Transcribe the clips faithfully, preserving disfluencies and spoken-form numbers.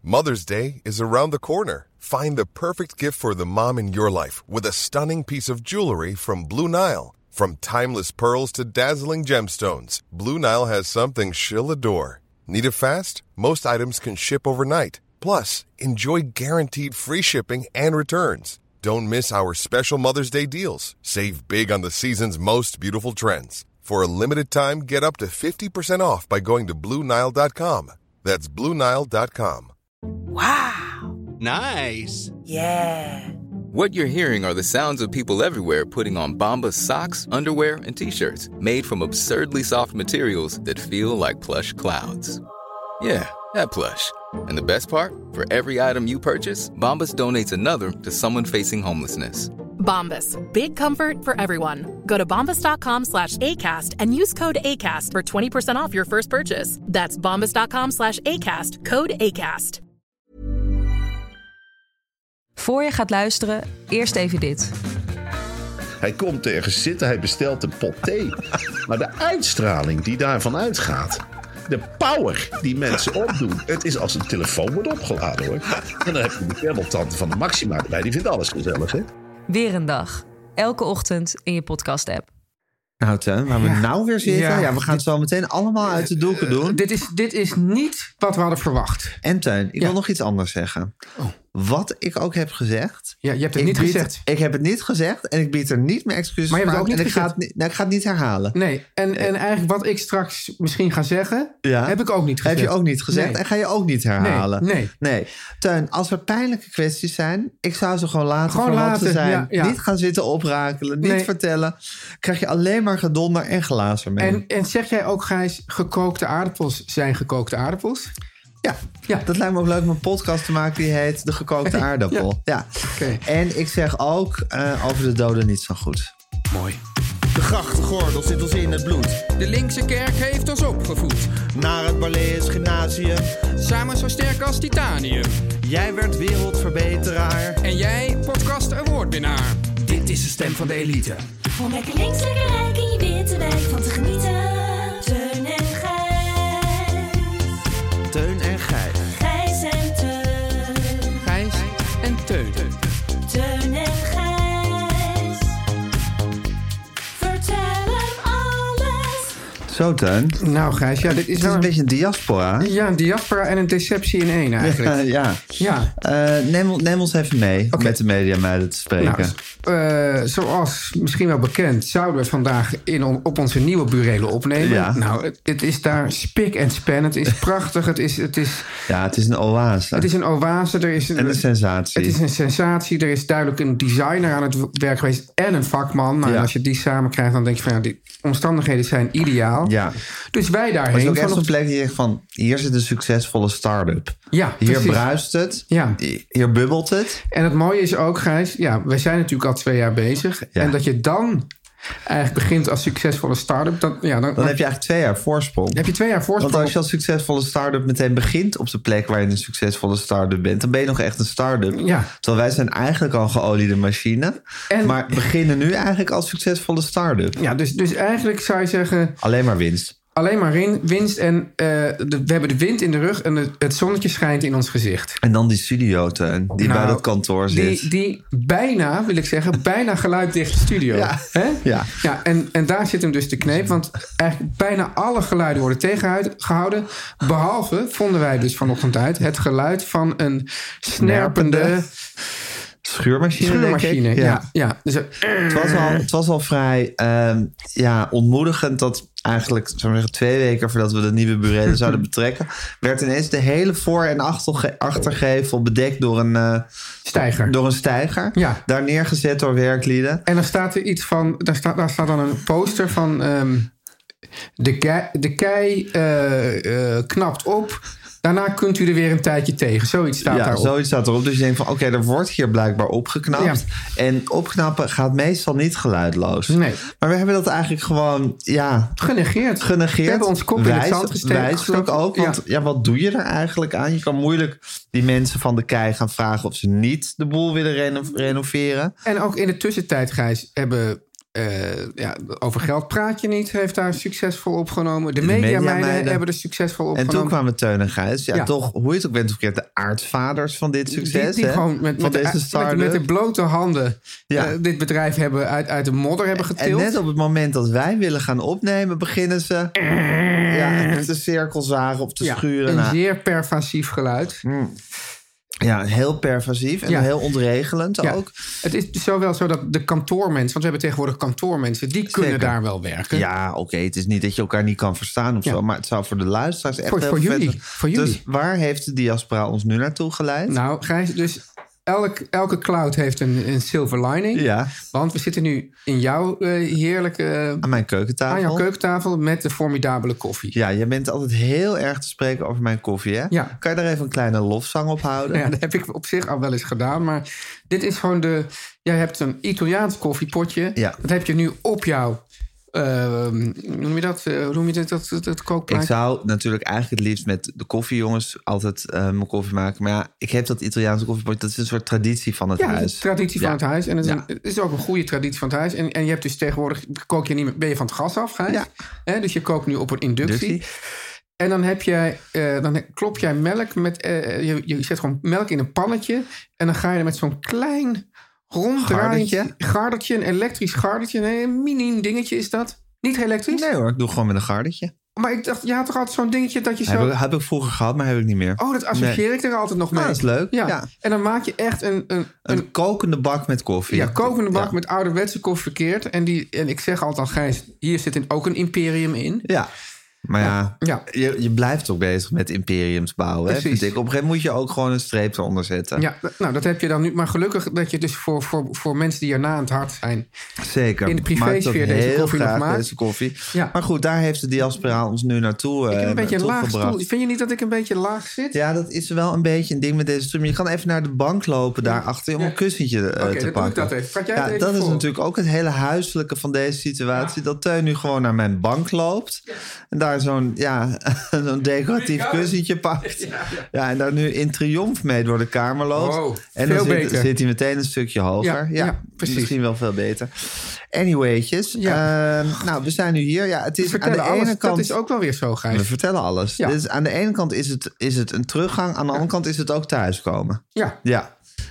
Mother's Day is around the corner. Find the perfect gift for the mom in your life with a stunning piece of jewelry from Blue Nile. From timeless pearls to dazzling gemstones, Blue Nile has something she'll adore. Need it fast? Most items can ship overnight. Plus, enjoy guaranteed free shipping and returns. Don't miss our special Mother's Day deals. Save big on the season's most beautiful trends. For a limited time, get up to fifty percent off by going to Blue Nile dot com. That's Blue Nile dot com. Wow. Nice. Yeah. What you're hearing are the sounds of people everywhere putting on Bombas socks, underwear, and T-shirts made from absurdly soft materials that feel like plush clouds. Yeah, that plush. And the best part? For every item you purchase, Bombas donates another to someone facing homelessness. Bombas. Big comfort for everyone. Go to bombas.com slash ACAST and use code ACAST for twenty percent off your first purchase. That's bombas.com slash ACAST. Code ACAST. Voor je gaat luisteren, eerst even dit. Hij komt ergens zitten, hij bestelt een pot thee. Maar de uitstraling die daarvan uitgaat... de power die mensen opdoen... het is als een telefoon wordt opgeladen, hoor. En dan heb je de kerneltante van de Maxima erbij. Die vindt alles gezellig, hè? Weer een dag. Elke ochtend in je podcast-app. Nou, Teun, waar we ja. nou weer zitten... Ja, Ja, we gaan het zo meteen allemaal uit de doeken doen. Uh, dit, is, dit is niet wat we hadden verwacht. En Teun, ik Ja. wil nog iets anders zeggen. Oh. Wat ik ook heb gezegd... Ja, je hebt het ik niet bied, gezegd. Ik heb het niet gezegd en ik bied er niet meer excuses Maar je hebt voor het ook aan. niet En ik ga, gezegd. het, niet- nou, ik ga het niet herhalen. Nee, en, en eigenlijk wat ik straks misschien ga zeggen... Ja. heb ik ook niet gezegd. Heb je ook niet gezegd Nee. en ga je ook niet herhalen. Nee, nee. nee. Teun, als er pijnlijke kwesties zijn... ik zou ze gewoon laten Gewoon voor wat laten, ze zijn. ja, ja. Niet gaan zitten oprakelen, niet Nee. vertellen. Krijg je alleen maar gedonder en glazen mee. En, en zeg jij ook, Gijs, gekookte aardappels zijn gekookte aardappels? Ja, Ja. dat lijkt me ook leuk om een podcast te maken die heet De Gekookte Aardappel. Ja. Oké. En ik zeg ook uh, over de doden niet zo goed. Mooi. De grachtgordel zit ons in het bloed. De linkse kerk heeft ons opgevoed. Naar het Barlees Gymnasium. Samen zo sterk als titanium. Jij werd wereldverbeteraar. En jij podcast awardwinnaar. Dit is de stem van de elite. Om lekker links, lekker rijk in je witte wijk van te genieten. Teun en Gijs. Teun en Gijs. Gijs en Teun. Gijs en Teun. Teun en Gijs. Vertel hem alles. Zo, Teun. Nou, Gijs, ja, dit is Het is wel een beetje een diaspora. Ja, een diaspora en een deceptie in één eigenlijk. ja. Ja. Uh, neem, neem ons even mee Oké. met de mediameiden te spreken. Nou, uh, zoals misschien wel bekend, zouden we het vandaag in on, op onze nieuwe burelen opnemen. Ja. Nou, het, het is daar spik en span. Het is prachtig. Het is, het is, Ja, het is een oase. het is een oase. Er is een, en een sensatie. Het is een sensatie. Er is duidelijk een designer aan het werk geweest en een vakman. Nou, Ja. en als je die samen krijgt, dan denk je van ja, die omstandigheden zijn ideaal. Ja. Dus wij Maar daarheen. het is ook echt Vanocht- zo'n plek die je zegt van... hier zit een succesvolle start-up. Ja, Hier precies. bruist het. Ja. Hier bubbelt het. En het mooie is ook, Gijs, ja, wij zijn natuurlijk al twee jaar bezig. Ja. En dat je dan eigenlijk begint als succesvolle start-up. Dan, ja, dan, Dan heb je eigenlijk twee jaar voorsprong. heb je twee jaar voorsprong. Want als je als succesvolle start-up meteen begint op de plek waar je een succesvolle start-up bent, dan ben je nog echt een start-up. Ja. Terwijl wij zijn eigenlijk al een geoliede machine. En- maar beginnen nu eigenlijk als succesvolle start-up. Ja, dus, dus eigenlijk zou je zeggen, Alleen maar winst. alleen maar in, winst. En uh, de, we hebben de wind in de rug en de, het zonnetje schijnt in ons gezicht. En dan die studio, Teun, die Nou, bij dat kantoor zit. Die, die bijna, wil ik zeggen, bijna geluiddichte studio. Ja. Hè? Ja. Ja, en, en daar zit hem dus de kneep. Want eigenlijk bijna alle geluiden worden tegengehouden. Behalve, vonden wij dus vanochtend uit, het geluid van een snerpende Snerpende Schuurmachine, schuurmachine. denk ik. Ja, ja. Dus, uh, Het was al, het was al vrij uh, ja, ontmoedigend dat eigenlijk, zou ik zeggen, twee weken voordat we de nieuwe burelen zouden betrekken, werd ineens de hele voor- en achterge- achtergevel bedekt door een uh, steiger. Door een steiger. Ja. Daar neergezet door werklieden. En dan staat er iets van, daar staat, daar staat dan een poster van um, de, kei, de kei uh, uh, knapt op. Daarna kunt u er weer een tijdje tegen. Zoiets staat ja, daarop. zoiets staat erop. Dus je denkt van, oké, okay, er wordt hier blijkbaar opgeknapt. Ja. En opknappen gaat meestal niet geluidloos. Nee. Maar we hebben dat eigenlijk gewoon, ja... Genegeerd. Genegeerd. We hebben ons kop in het zand gesteken. Wijselijk ook. Want ja. ja, wat doe je er eigenlijk aan? Je kan moeilijk die mensen van de kei gaan vragen of ze niet de boel willen reno- renoveren. En ook in de tussentijd, Gijs, hebben... Uh, ja, over geld praat je niet, heeft daar succesvol opgenomen. De, De mediameiden mediameiden hebben er succesvol opgenomen. En toen kwamen Teun en Gijs. Ja, Ja. toch, hoe je het ook bent of verkeerd, de aartsvaders van dit succes. Die, die hè? gewoon met, van met, deze de, start-up. met, met de blote handen Ja. uh, dit bedrijf hebben uit, uit de modder hebben En getild. net op het moment dat wij willen gaan opnemen, beginnen ze ja, de cirkel zagen op te Ja, schuren. een Nou, zeer pervasief geluid. ja, heel pervasief en Ja. heel ontregelend Ja. ook. Het is zo wel zo dat de kantoormensen, want we hebben tegenwoordig kantoormensen, die kunnen Zeker. daar wel werken. Ja, oké, het is niet dat je elkaar niet kan verstaan of Ja. zo, maar het zou voor de luisteraars echt Voor- heel voor vet jullie, zijn. voor jullie. Dus waar heeft de diaspora ons nu naartoe geleid? Nou, Gijs, dus elk, elke cloud heeft een, een silver lining. Ja. Want we zitten nu in jouw uh, heerlijke... Aan mijn keukentafel. Aan jouw keukentafel met de formidabele koffie. Ja, je bent altijd heel erg te spreken over mijn koffie, hè? Ja. Kan je daar even een kleine lofzang op houden? Ja, dat heb ik op zich al wel eens gedaan. Maar dit is gewoon de... Jij hebt een Italiaans koffiepotje. Ja. Dat heb je nu op jouw... Uh, hoe noem je dat? Uh, hoe noem je dat, dat, dat, dat kookplaatje? Ik zou natuurlijk eigenlijk het liefst met de koffiejongens altijd uh, mijn koffie maken. Maar ja, ik heb dat Italiaanse koffiepotje. Dat is een soort traditie van het ja, huis. het is een traditie van Ja. het huis. En het is, Ja. een, het is ook een goede traditie van het huis. En, en je hebt dus tegenwoordig... kook je niet meer, ben je van het gas af, Gijs? Ja. Hè, dus je kookt nu op een inductie. Inductie. En dan, heb jij, uh, dan klop jij melk met... Uh, je, je zet gewoon melk in een pannetje. En dan ga je er met zo'n klein ronddraaiend Gardertje. gardertje. Een elektrisch gardertje. Nee, een mini dingetje is dat. Niet elektrisch? Nee hoor, ik doe gewoon met een gardertje. Maar ik dacht, je had toch altijd zo'n dingetje dat je zo... Heb ik, heb ik vroeger gehad, maar heb ik niet meer. Oh, dat associeer ik er altijd nog mee. Ah, dat is leuk. Ja. Ja. En dan maak je echt een... Een, Een, een kokende bak met koffie. ja, kokende bak Ja. met ouderwetse koffie verkeerd. En, die, en ik zeg altijd al, Gijs, hier zit ook een imperium in. Ja. Maar ja, Ja. Je, je blijft ook bezig met imperiums bouwen. Hè? Precies. Vind ik. Op een gegeven moment moet je ook gewoon een streep eronder zetten. Ja, nou, dat heb je dan nu. Maar gelukkig dat je dus voor, voor, voor mensen die erna aan het hart zijn... Zeker. in de privésfeer Maakt ook deze heel koffie nog graag, maakt. Deze koffie. Ja. Maar goed, daar heeft de diaspora ons nu naartoe Ik heb uh, een beetje een naartoe laag gebracht. stoel. Vind je niet dat ik een beetje laag zit? Ja, dat is wel een beetje een ding met deze stream. Je kan even naar de bank lopen daarachter om Ja. een kussentje uh, Oké, te dan doe ik pakken. dat even. Praat jij het ja, even dat is voor? natuurlijk ook het hele huiselijke van deze situatie. Dat Teun nu gewoon naar mijn bank loopt. En daar zo'n ja, zo'n decoratief kussentje pakt. Ja, ja. ja, en daar nu in triomf mee door de kamer loopt. Wow, en dan veel zit, beter. zit hij meteen een stukje hoger. Ja, Ja, ja, precies. misschien wel veel beter. Anyway'tjes. Ja. Uh, nou, we zijn nu hier. Ja, het We is aan vertellen de alles. ene kant... Dat is ook wel weer zo, Gijs. We vertellen alles. Ja. Dus aan de ene kant is het, is het een teruggang. Aan de andere kant is het ook thuiskomen. Ja, Ja.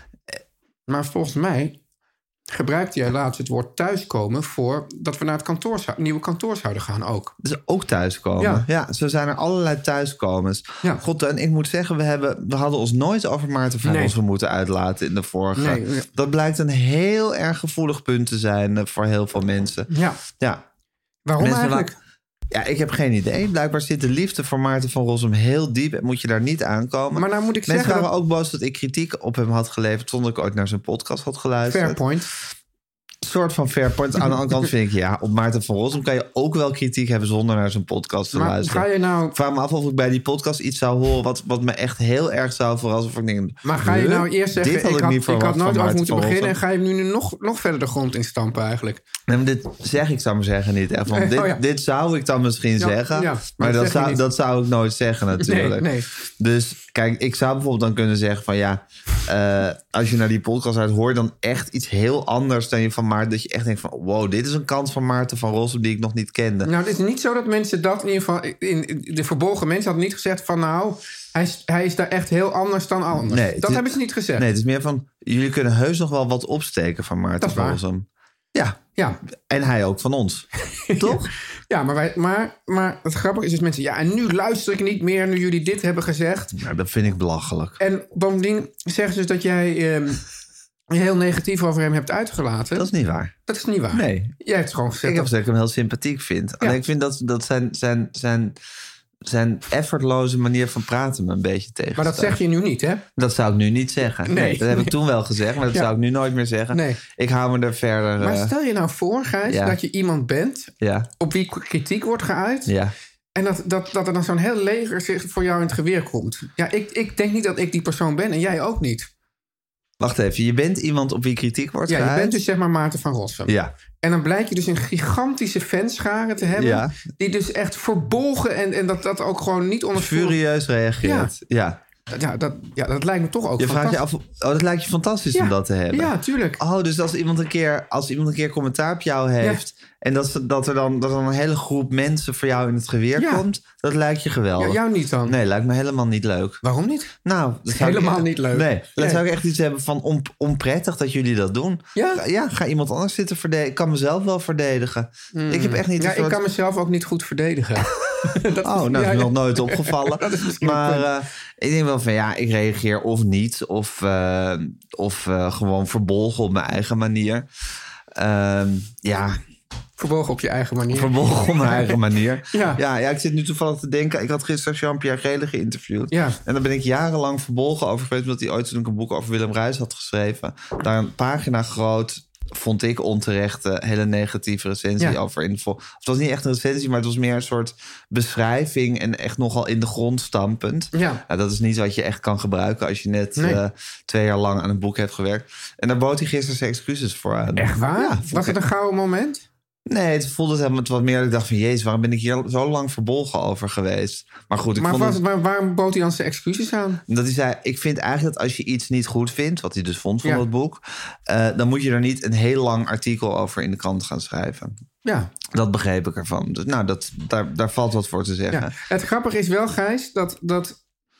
maar volgens mij gebruikte jij laatst het woord thuiskomen voor dat we naar het kantoor, zou- nieuwe kantoor zouden gaan ook. Dus ook thuiskomen. Ja. Ja. Zo zijn er allerlei thuiskomens. Ja. God, en ik moet zeggen, we, hebben, we hadden ons nooit over Maarten van Nee. Rossum moeten uitlaten in de vorige. Nee, ja. Dat blijkt een heel erg gevoelig punt te zijn uh, voor heel veel mensen. Ja, Ja. waarom Mensen eigenlijk? wa- Ja, ik heb geen idee. Blijkbaar zit de liefde voor Maarten van Rossum heel diep en moet je daar niet aankomen. Maar nou moet ik Mensen zeggen waren dat... ook boos dat ik kritiek op hem had geleverd zonder ik ooit naar zijn podcast had geluisterd. Fair point. Een soort van fair point. Aan de andere kant vind ik, ja, op Maarten van Rossum kan je ook wel kritiek hebben zonder naar zijn podcast te Maar luisteren. ga je nou... Ik vraag me af of ik bij die podcast iets zou horen wat, wat me echt heel erg zou verrassen. Of ik denk, Maar ga je huh? nou eerst zeggen, Dit had ik ik had, niet ik verwacht had nooit van over Maarten moeten van beginnen... en Rossum. ga je nu nog, nog verder de grond instampen eigenlijk? Nee, maar dit zeg ik, zou maar zeggen, niet echt. Want Nee, dit, oh ja. dit zou ik dan misschien Ja, zeggen. ja, maar maar dat dat zeg je zou, niet. dat zou ik nooit zeggen natuurlijk. Nee, nee. Dus kijk, ik zou bijvoorbeeld dan kunnen zeggen van ja... Uh, als je naar die podcast uit hoor je dan echt iets heel anders dan je van Maarten... dat je echt denkt van wow, dit is een kant van Maarten van Rossum die ik nog niet kende. Nou, het is niet zo dat mensen dat in ieder geval... In, in de verborgen mensen hadden niet gezegd van nou... Hij is, hij is daar echt heel anders dan anders. Nee, het dat is- hebben ze niet gezegd. Nee, het is meer van jullie kunnen heus nog wel wat opsteken van Maarten Dat is van waar. Rossum. Ja, Ja, en hij ook van ons. Toch? ja maar, wij, maar, maar het grappige is dus mensen... Ja, en nu luister ik niet meer nu jullie dit hebben gezegd. Nou, dat vind ik belachelijk. En bovendien zeggen ze dus dat jij... Um, heel negatief over hem hebt uitgelaten. Dat is niet waar. Dat is niet waar. Nee. Jij hebt gewoon gezegd... Ik heb dat- gezegd dat ik hem heel sympathiek vind. Alleen ik vind dat, dat zijn, zijn, zijn, zijn effortloze manier van praten me een beetje tegen. Maar dat zeg je nu niet, hè? Dat zou ik nu niet zeggen. Nee, Nee. dat heb ik toen wel gezegd, maar dat Ja. zou ik nu nooit meer zeggen. Nee. Ik hou me er verder... Maar uh, stel je nou voor, Gijs, ja. dat je iemand bent... ja, op wie kritiek wordt geuit... ja. en dat, dat, dat er dan zo'n heel leger zich voor jou in het geweer komt. Ja, ik, ik denk niet dat ik die persoon ben en jij ook niet. Wacht even, je bent iemand op wie kritiek wordt Ja, je geuit? bent dus zeg maar Maarten van Rossum. Ja, En dan blijkt je dus een gigantische fanschare te hebben... Ja. die dus echt verbolgen en, en dat dat ook gewoon niet onder... furieus reageert. Ja. Ja dat, ja, dat lijkt me toch ook Je vraagt je fantastisch. af, oh, dat lijkt je fantastisch Ja. om dat te hebben. Ja, tuurlijk. Oh, dus als iemand een keer, als iemand een keer commentaar op jou heeft... en dat, ze- dat er dan, dat er dan een hele groep mensen voor jou in het geweer Ja. komt... dat lijkt je geweldig. Ja, jou niet dan? Nee, lijkt me helemaal niet leuk. Waarom niet? Nou, dat zou ik- Helemaal niet leuk. Nee, dan Nee. zou ik echt iets hebben van on, onprettig dat jullie dat doen. Ja? Ga, ja, ga iemand anders zitten verdedigen. Ik kan mezelf wel verdedigen. Ik heb echt niet... Ja, een soort- ik kan mezelf ook niet goed verdedigen. dat Oh, nou, dat is ja, me ja. nog nooit opgevallen. Dat is misschien een maar punt. uh, ik denk wel van ja, ik reageer of niet. Of, uh, of uh, gewoon verbolgen op mijn eigen manier. Uh, ja... Verbolgen op je eigen manier. Verbolgen op mijn eigen manier. Ja. Ja, ja, ik zit nu toevallig te denken... Ik had gisteren Jean-Pierre Gele geïnterviewd. Ja. En daar ben ik jarenlang verbolgen over geweest... omdat hij ooit toen ik een boek over Willem Ruijs had geschreven... daar een pagina groot... vond ik onterecht een hele negatieve recensie Ja. over. In de vol- het was niet echt een recensie, maar het was meer een soort beschrijving... en echt nogal in de grond stampend. Ja. Nou, dat is niet wat je echt kan gebruiken... als je net Nee. uh, twee jaar lang aan een boek hebt gewerkt. En daar bood hij gisteren zijn excuses voor aan. Echt waar? Ja, vond Was ik- het een gouden moment? Nee, het voelde het helemaal het wat meer dat ik dacht van... jezus, waarom ben ik hier zo lang verbolgen over geweest? Maar goed, ik Maar, vond was, het, maar waarom bood hij dan zijn excuses aan? dat hij zei... ik vind eigenlijk dat als je iets niet goed vindt... wat hij dus vond van Ja. dat boek... Uh, dan moet je er niet een heel lang artikel over in de krant gaan schrijven. Ja. Dat begreep ik ervan. Dus nou, dat, daar, daar valt wat voor te zeggen. ja. Het grappige is wel, Gijs, dat, dat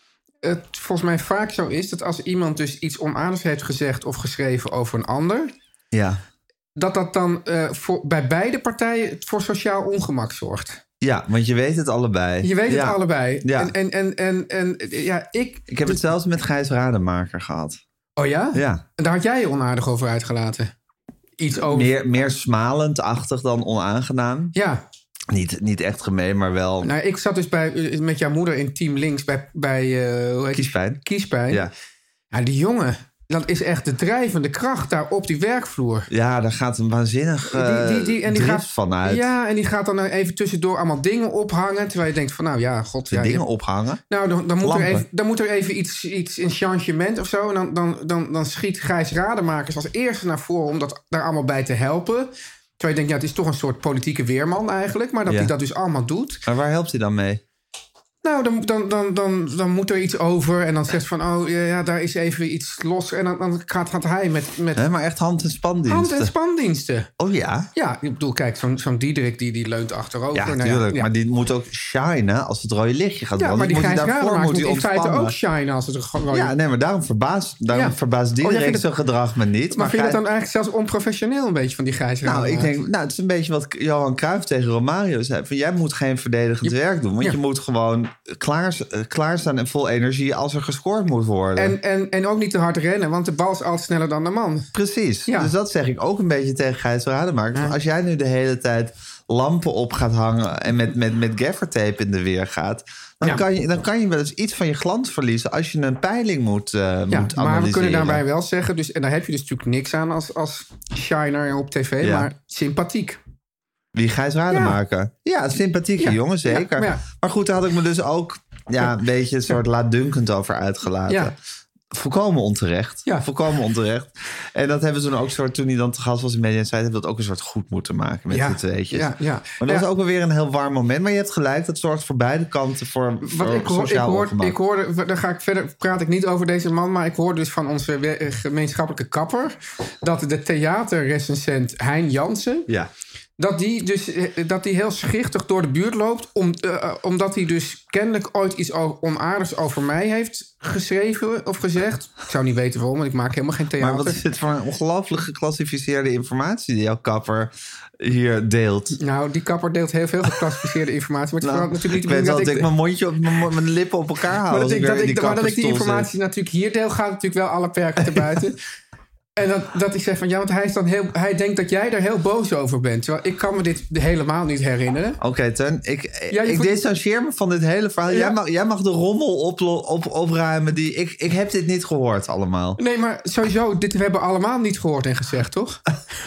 het volgens mij vaak zo is... dat als iemand dus iets onaardigs heeft gezegd of geschreven over een ander... Ja, dat dat dan uh, voor, bij beide partijen voor sociaal ongemak zorgt. ja, want je weet het allebei. Je weet het Ja. allebei. Ja. En, en, en, en, en ja, ik... Ik heb het zelfs met Gijs Rademaker gehad. Oh ja? Ja. En daar had jij je onaardig over uitgelaten. Iets over... Meer, meer smalend-achtig dan onaangenaam. Ja. Niet, niet echt gemeen, maar wel Nou, ik zat dus bij, met jouw moeder in Team Links bij, bij uh, hoe heet het? kiespijn. Kiespijn. Ja. Ja, die jongen, dat is echt de drijvende kracht daar op die werkvloer. Ja, daar gaat een waanzinnig uh, die, die, die, en die drift gaat, van uit. Ja, en die gaat dan even tussendoor allemaal dingen ophangen. Terwijl je denkt van, nou ja, god. De ja, dingen je, ophangen? Nou, dan, dan, moet er Lampen. even, dan moet er even iets, iets in changement of zo. En dan, dan, dan, dan schiet Gijs Rademakers als eerste naar voren om dat daar allemaal bij te helpen. Terwijl je denkt, ja, het is toch een soort politieke weerman eigenlijk. Maar dat Ja. hij dat dus allemaal doet. Maar waar helpt hij dan mee? Nou, dan, dan, dan, dan, dan moet er iets over. En dan zegt van, oh ja, ja, daar is even iets los. En dan, dan gaat, gaat hij met, met He, maar echt hand- en spandiensten. hand- en spandiensten. Oh ja? Ja, ik bedoel, kijk, zo'n zo'n Diederik die, die leunt achterover. Ja, Nou natuurlijk. ja. Maar die moet ook shinen als het rode lichtje gaat Ja, branden. maar die moet Gijs hij daarvoor Rademaker moet moet hij in feite ontspannen. ook shine als het er gewoon... Ja, nee, maar daarom verbaast, daarom Ja. verbaast Oh, jij Diederik vindt zijn gedrag me niet. Maar, vind je Gijs- dat dan eigenlijk zelfs onprofessioneel een beetje van die Gijs Nou, ik Rademaker? denk, nou, het is een beetje wat Johan Cruijff tegen Romario zei. Van, jij moet geen verdedigend werk doen. Want Ja. je moet gewoon klaar, eh, klaarstaan en vol energie als er gescoord moet worden. En, en, en ook niet te hard rennen, want de bal is altijd sneller dan de man. Precies. Ja. Dus dat zeg ik ook een beetje tegen Gijs Rademaker. Ja. Als jij nu de hele tijd lampen op gaat hangen en met, met, met gaffertape in de weer gaat, dan, Ja. kan je, dan kan je wel eens iets van je glans verliezen als je een peiling moet, uh, Ja, moet maar analyseren. we kunnen daarbij wel zeggen, dus, en daar heb je dus natuurlijk niks aan als, als shiner op tv, Ja. maar sympathiek. Wie Gijs Rademaker? Ja, ja sympathieke Ja. jongen, zeker. Ja, maar ja. Maar goed, daar had ik me dus ook ja, een beetje een soort laatdunkend over uitgelaten. Ja. Volkomen onterecht. Ja. Volkomen onterecht. En dat hebben ze toen ook soort, toen hij dan te gast was in Media Insight, hebben we dat ook een soort goed moeten maken met Ja. de tweetjes. Ja, ja. Maar dat Ja. was ook wel weer een heel warm moment. Maar je hebt gelijk, dat zorgt voor beide kanten voor, voor Wat ik, hoor, ik, sociaal hoor, ongemak. ik hoorde, daar ga ik verder, praat ik niet over deze man, maar ik hoorde dus van onze we- gemeenschappelijke kapper dat de theaterrecensent Hein Jansen, Ja. dat die dus eh, dat die heel schichtig door de buurt loopt, om, eh, omdat hij dus kennelijk ooit iets o- onaardigs over mij heeft geschreven of gezegd. Ik zou niet weten waarom, want ik maak helemaal geen theater. Maar wat is dit voor een ongelooflijk geclassificeerde informatie die jouw kapper hier deelt? Nou, die kapper deelt heel veel geclassificeerde informatie. Maar het Nou, verandert natuurlijk ik niet weet wel dat dat ik mijn mondje op mijn, mijn lippen op elkaar hou. Maar dat als ik, weer dat in ik, maar dat ik die kappersstoel zit. informatie natuurlijk hier deel, gaat natuurlijk wel alle perken te buiten. En dat, dat ik zeg van ja, want hij, is dan heel, hij denkt dat jij er heel boos over bent. Terwijl ik kan me dit helemaal niet herinneren. Oké, okay, Teun, ik, Ja, je ik voelt- distancieer me van dit hele verhaal. Ja. Jij, mag, jij mag de rommel op, op, opruimen. Die, ik, ik heb dit niet gehoord allemaal. Nee, maar sowieso, dit hebben we allemaal niet gehoord en gezegd, toch?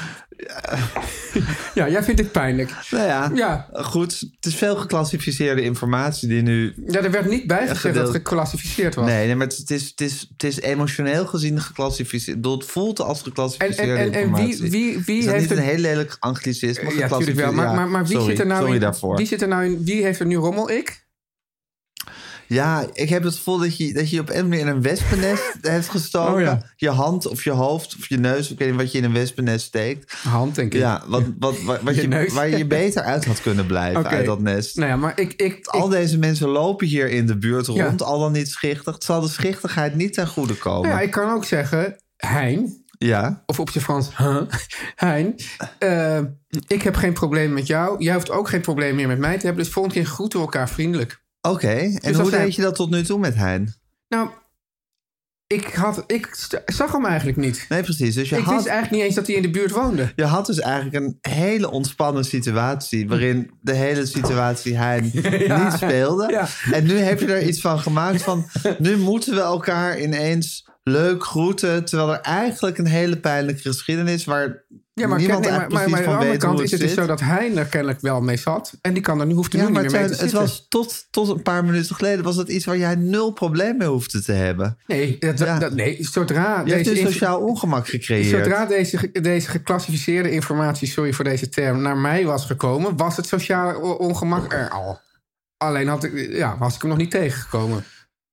Ja, jij vindt dit pijnlijk. Nou ja, Ja. goed. Het is veel geclassificeerde informatie die nu... Ja, er werd niet bij gezegd gedeeld- dat het geclassificeerd was. Nee, nee, maar het is, het, is, het is emotioneel gezien geclassificeerd. Ik bedoel, het voelt als En, geclassificeerde en, en, en informatie. wie, wie, wie is dat heeft niet er... een heel lelijk anglicisme? Ja, natuurlijk wel. Maar, maar, maar wie sorry, zit er nou sorry in... daarvoor. Wie zit er nou in... Wie heeft er nu rommel? Ik? Ja, ik heb het gevoel dat je dat je op een manier in een wespennest hebt gestoken. Oh, ja. Je hand of je hoofd of je neus, ik weet niet wat je in een wespennest steekt. Hand, denk ik. Ja, wat, wat, wat, wat Je je, neus. waar je beter uit had kunnen blijven Oké. uit dat nest. Nou ja, maar ik... ik, Al ik deze mensen lopen hier in de buurt Ja. rond, al dan niet schichtig. Het zal de schichtigheid niet ten goede komen. nou ja, ik kan ook zeggen, Hein... Ja. Of op zijn Frans, huh? Hein, uh, ik heb geen probleem met jou. Jij hoeft ook geen probleem meer met mij te hebben. Dus volgende keer groeten we elkaar vriendelijk. Oké, en Dus hoe als hij- deed je dat tot nu toe met Hein? Nou, ik, had, ik st- zag hem eigenlijk niet. Nee, precies. Dus je ik had, wist eigenlijk niet eens dat hij in de buurt woonde. je had dus eigenlijk een hele ontspannen situatie... waarin de hele situatie Hein Ja. niet speelde. Ja. En nu heb je er iets van gemaakt van... nu moeten we elkaar ineens leuk groeten... terwijl er eigenlijk een hele pijnlijke geschiedenis... waar Ja, maar, niemand ken- nee, eigenlijk maar, maar, precies maar aan de van andere weet hoe kant het is het dus zit. zo dat hij er kennelijk wel mee zat. En die kan er nu, hoeft er Ja, nu maar niet het, meer mee zijn- te het zitten. was tot, tot een paar minuten geleden... was dat iets waar jij nul probleem mee hoefde te hebben. Nee, dat, Ja. dat, nee zodra Je hebt deze... dus inf- sociaal ongemak gecreëerd. Zodra deze, ge- deze geclassificeerde informatie, sorry voor deze term, naar mij was gekomen, was het sociale o- ongemak er al. Alleen had ik, ja, was ik hem nog niet tegengekomen.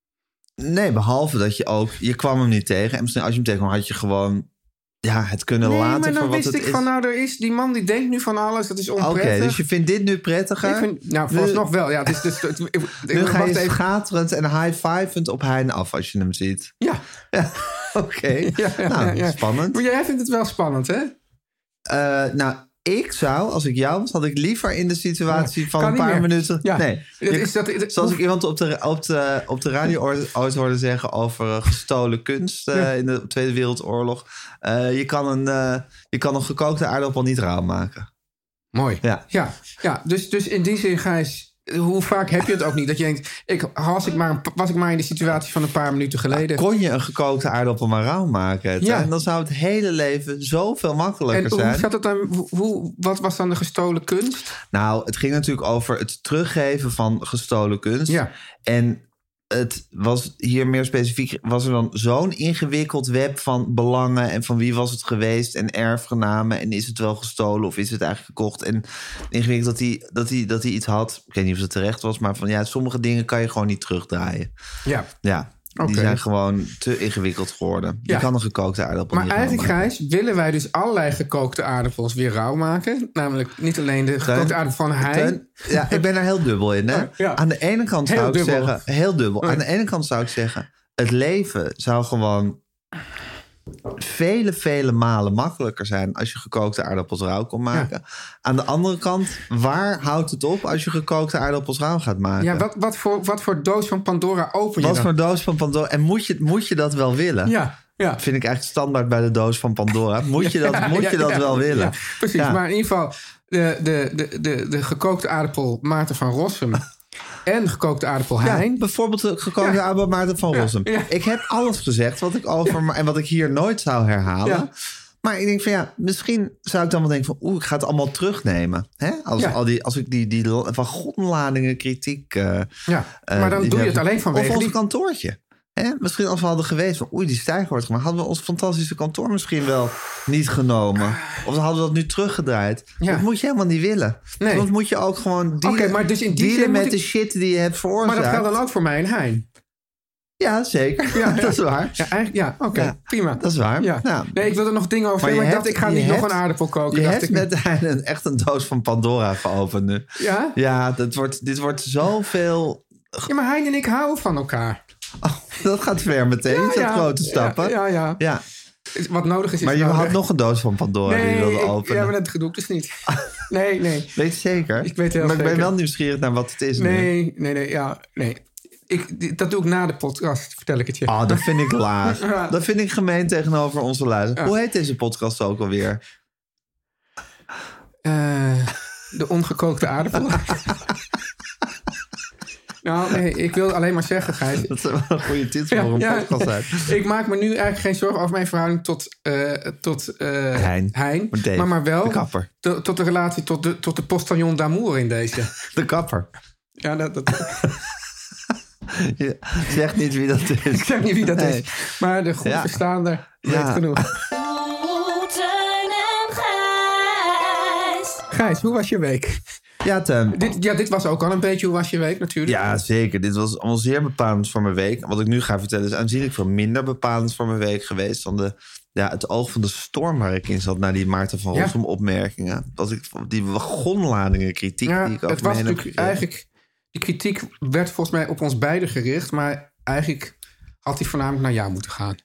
Nee, behalve dat je ook... Je kwam hem niet tegen. En misschien als je hem tegenkwam, had je gewoon... Ja, het kunnen Nee, laten maar dan voor wat wist het ik is. van, nou, er is die man die denkt nu van alles, dat is Oké, onprettig. dus je vindt dit nu prettiger? Ik vind, nou, Nu- vooralsnog wel. Ja, het is dus, het, ik- Nu ga wacht je even. schaterend en high-fivend op Hein af als je hem ziet. Ja. Ja, oké. Ja, ja, nou, ja, ja. spannend. Maar jij vindt het wel spannend, hè? Eh, nou, ik zou, als ik jou was, had ik liever in de situatie Ja, van kan een niet paar meer. minuten... Ja. Nee, Dat Je- is dat- dat- zoals ik iemand op de, op de, op de radio ooit ooit hoorde zeggen over eh, gestolen kunst eh, Ja. in de Tweede Wereldoorlog. Eh, je, kan een, eh, je kan een gekookte aardappel niet rauw maken. Mooi. Ja. Ja, ja dus, dus in die zin, Gijs, hoe vaak heb je het ook niet? Dat je denkt, ik, was, ik maar, een- was ik maar in de situatie van een paar minuten geleden. Kon je een gekookte aardappel maar rauw maken? Het, Ja. En dan zou het hele leven zoveel makkelijker En hoe zijn. zat het dan? Hoe- Hoe, wat was dan de gestolen kunst? Nou, het ging natuurlijk over het teruggeven van gestolen kunst. Ja. En het was hier meer specifiek... was er dan zo'n ingewikkeld web van belangen... en van wie was het geweest en erfgenamen... en is het wel gestolen of is het eigenlijk gekocht... en ingewikkeld dat hij, dat hij, dat hij iets had... ik weet niet of het terecht was... maar van ja, sommige dingen kan je gewoon niet terugdraaien. Ja. Ja, die Oké. zijn gewoon te ingewikkeld geworden. Je Ja. kan een gekookte aardappel Maar niet rauw eigenlijk, maken. Gijs, willen wij dus allerlei gekookte aardappels weer rauw maken. Namelijk niet alleen de gekookte aardappel van Hein. Teun, ja, ik ben daar heel dubbel in. Hè? Ja. Aan de ene kant Heel zou ik dubbel. zeggen... Heel dubbel. Ja. Aan de ene kant zou ik zeggen... het leven zou gewoon... vele, vele malen makkelijker zijn... als je gekookte aardappels rauw kon maken. Aan de andere kant... waar houdt het op als je gekookte aardappels rauw gaat maken? Ja, wat, wat, voor, wat voor doos van Pandora open je Wat dan? voor doos van Pandora? En moet je, moet je dat wel willen? Ja, ja. Vind ik eigenlijk standaard bij de doos van Pandora. Moet je dat, Ja, moet ja, je dat ja, wel willen? ja, precies, Ja. maar in ieder geval de, de, de, de, de gekookte aardappel Maarten van Rossum en de gekookte aardappel Hein. Ja, bijvoorbeeld de gekookte Ja. aardappel Maarten van Ja, Rossum. ja. Ik heb alles gezegd wat ik over... maar- en wat ik hier nooit zou herhalen. Ja. Maar ik denk van ja, misschien zou ik dan wel denken van... oeh, ik ga het allemaal terugnemen. Hè? Als, Ja. al die, als ik die, die van godladingen kritiek... eh, Ja, eh, maar dan die doe je hebben- het alleen vanwege Of ons die- kantoortje. Hè? Misschien als we hadden geweest van... oei, die stijger wordt gemaakt... hadden we ons fantastische kantoor misschien wel niet genomen. Of dan hadden we dat nu teruggedraaid. Ja. Dat moet je helemaal niet willen. Nee. Soms moet je ook gewoon dealen, Oké, maar dus in die dealen zin moet met de ik- shit die je hebt Maar veroorzaakt. dat geldt dan ook voor mij en Hein. Ja, zeker. Ja, ja. dat is waar. Ja, eigenlijk, ja oké, Ja, prima. Dat is waar. Ja. Nou, Nee, ik wilde er nog dingen over maar zeggen, je maar ik dacht, hebt- ik ga je niet nog hebt- een aardappel koken. je dacht hebt ik. met Hein een, echt een doos van Pandora geopend nu. Ja? Ja, dat wordt, dit wordt zoveel... Ja, maar Hein en ik houden van elkaar. Oh, dat gaat ver meteen, Ja, niet zo ja. grote stappen. Ja, ja, ja. Ja. Wat nodig is, is Maar je nodig. had nog een doos van Pandora die je Nee, wilde ik, openen. ja, maar dat doe ik dus niet. Nee, nee. Weet je zeker? Ik weet heel maar ik ben zeker. wel nieuwsgierig naar wat het is nu. Nee, nee, nee, ja, nee. Ik, die- dat doe ik na de podcast, vertel ik het je. Ah, dat vind ik laag. Ja. Dat vind ik gemeen tegenover onze luisteraars. Ja. Hoe heet deze podcast ook alweer? Eh, de ongekookte aardappel. Nou, nee, ik wil alleen maar zeggen, Gijs. Dat is wel een goede titel voor een podcast uit. Ik maak me nu eigenlijk geen zorgen over mijn verhouding tot, eh tot eh, Hein. Hein. Maar Dave, Maar, maar wel de kapper. to- tot de relatie tot de, tot de postillon d'amour in deze. De kapper. Ja, dat, dat, Je zegt niet wie dat is. ik zeg niet wie dat Nee. is. Maar de goed Ja. verstaander weet Ja. genoeg. Oeh, Teun en Gijs. Gijs, hoe was je week? Ja, Teun. Dit, ja, dit was ook al een beetje hoe was je week natuurlijk. Ja, zeker. Dit was allemaal zeer bepalend voor mijn week. Wat ik nu ga vertellen is aanzienlijk veel minder bepalend voor mijn week geweest... dan de, ja, het oog van de storm waar ik in zat... na die Maarten van Rossum ja. opmerkingen. Dat ik, die wagonladingen kritiek ja, die ik ook het was natuurlijk eigenlijk... Die kritiek werd volgens mij op ons beiden gericht... maar eigenlijk had hij voornamelijk naar jou moeten gaan.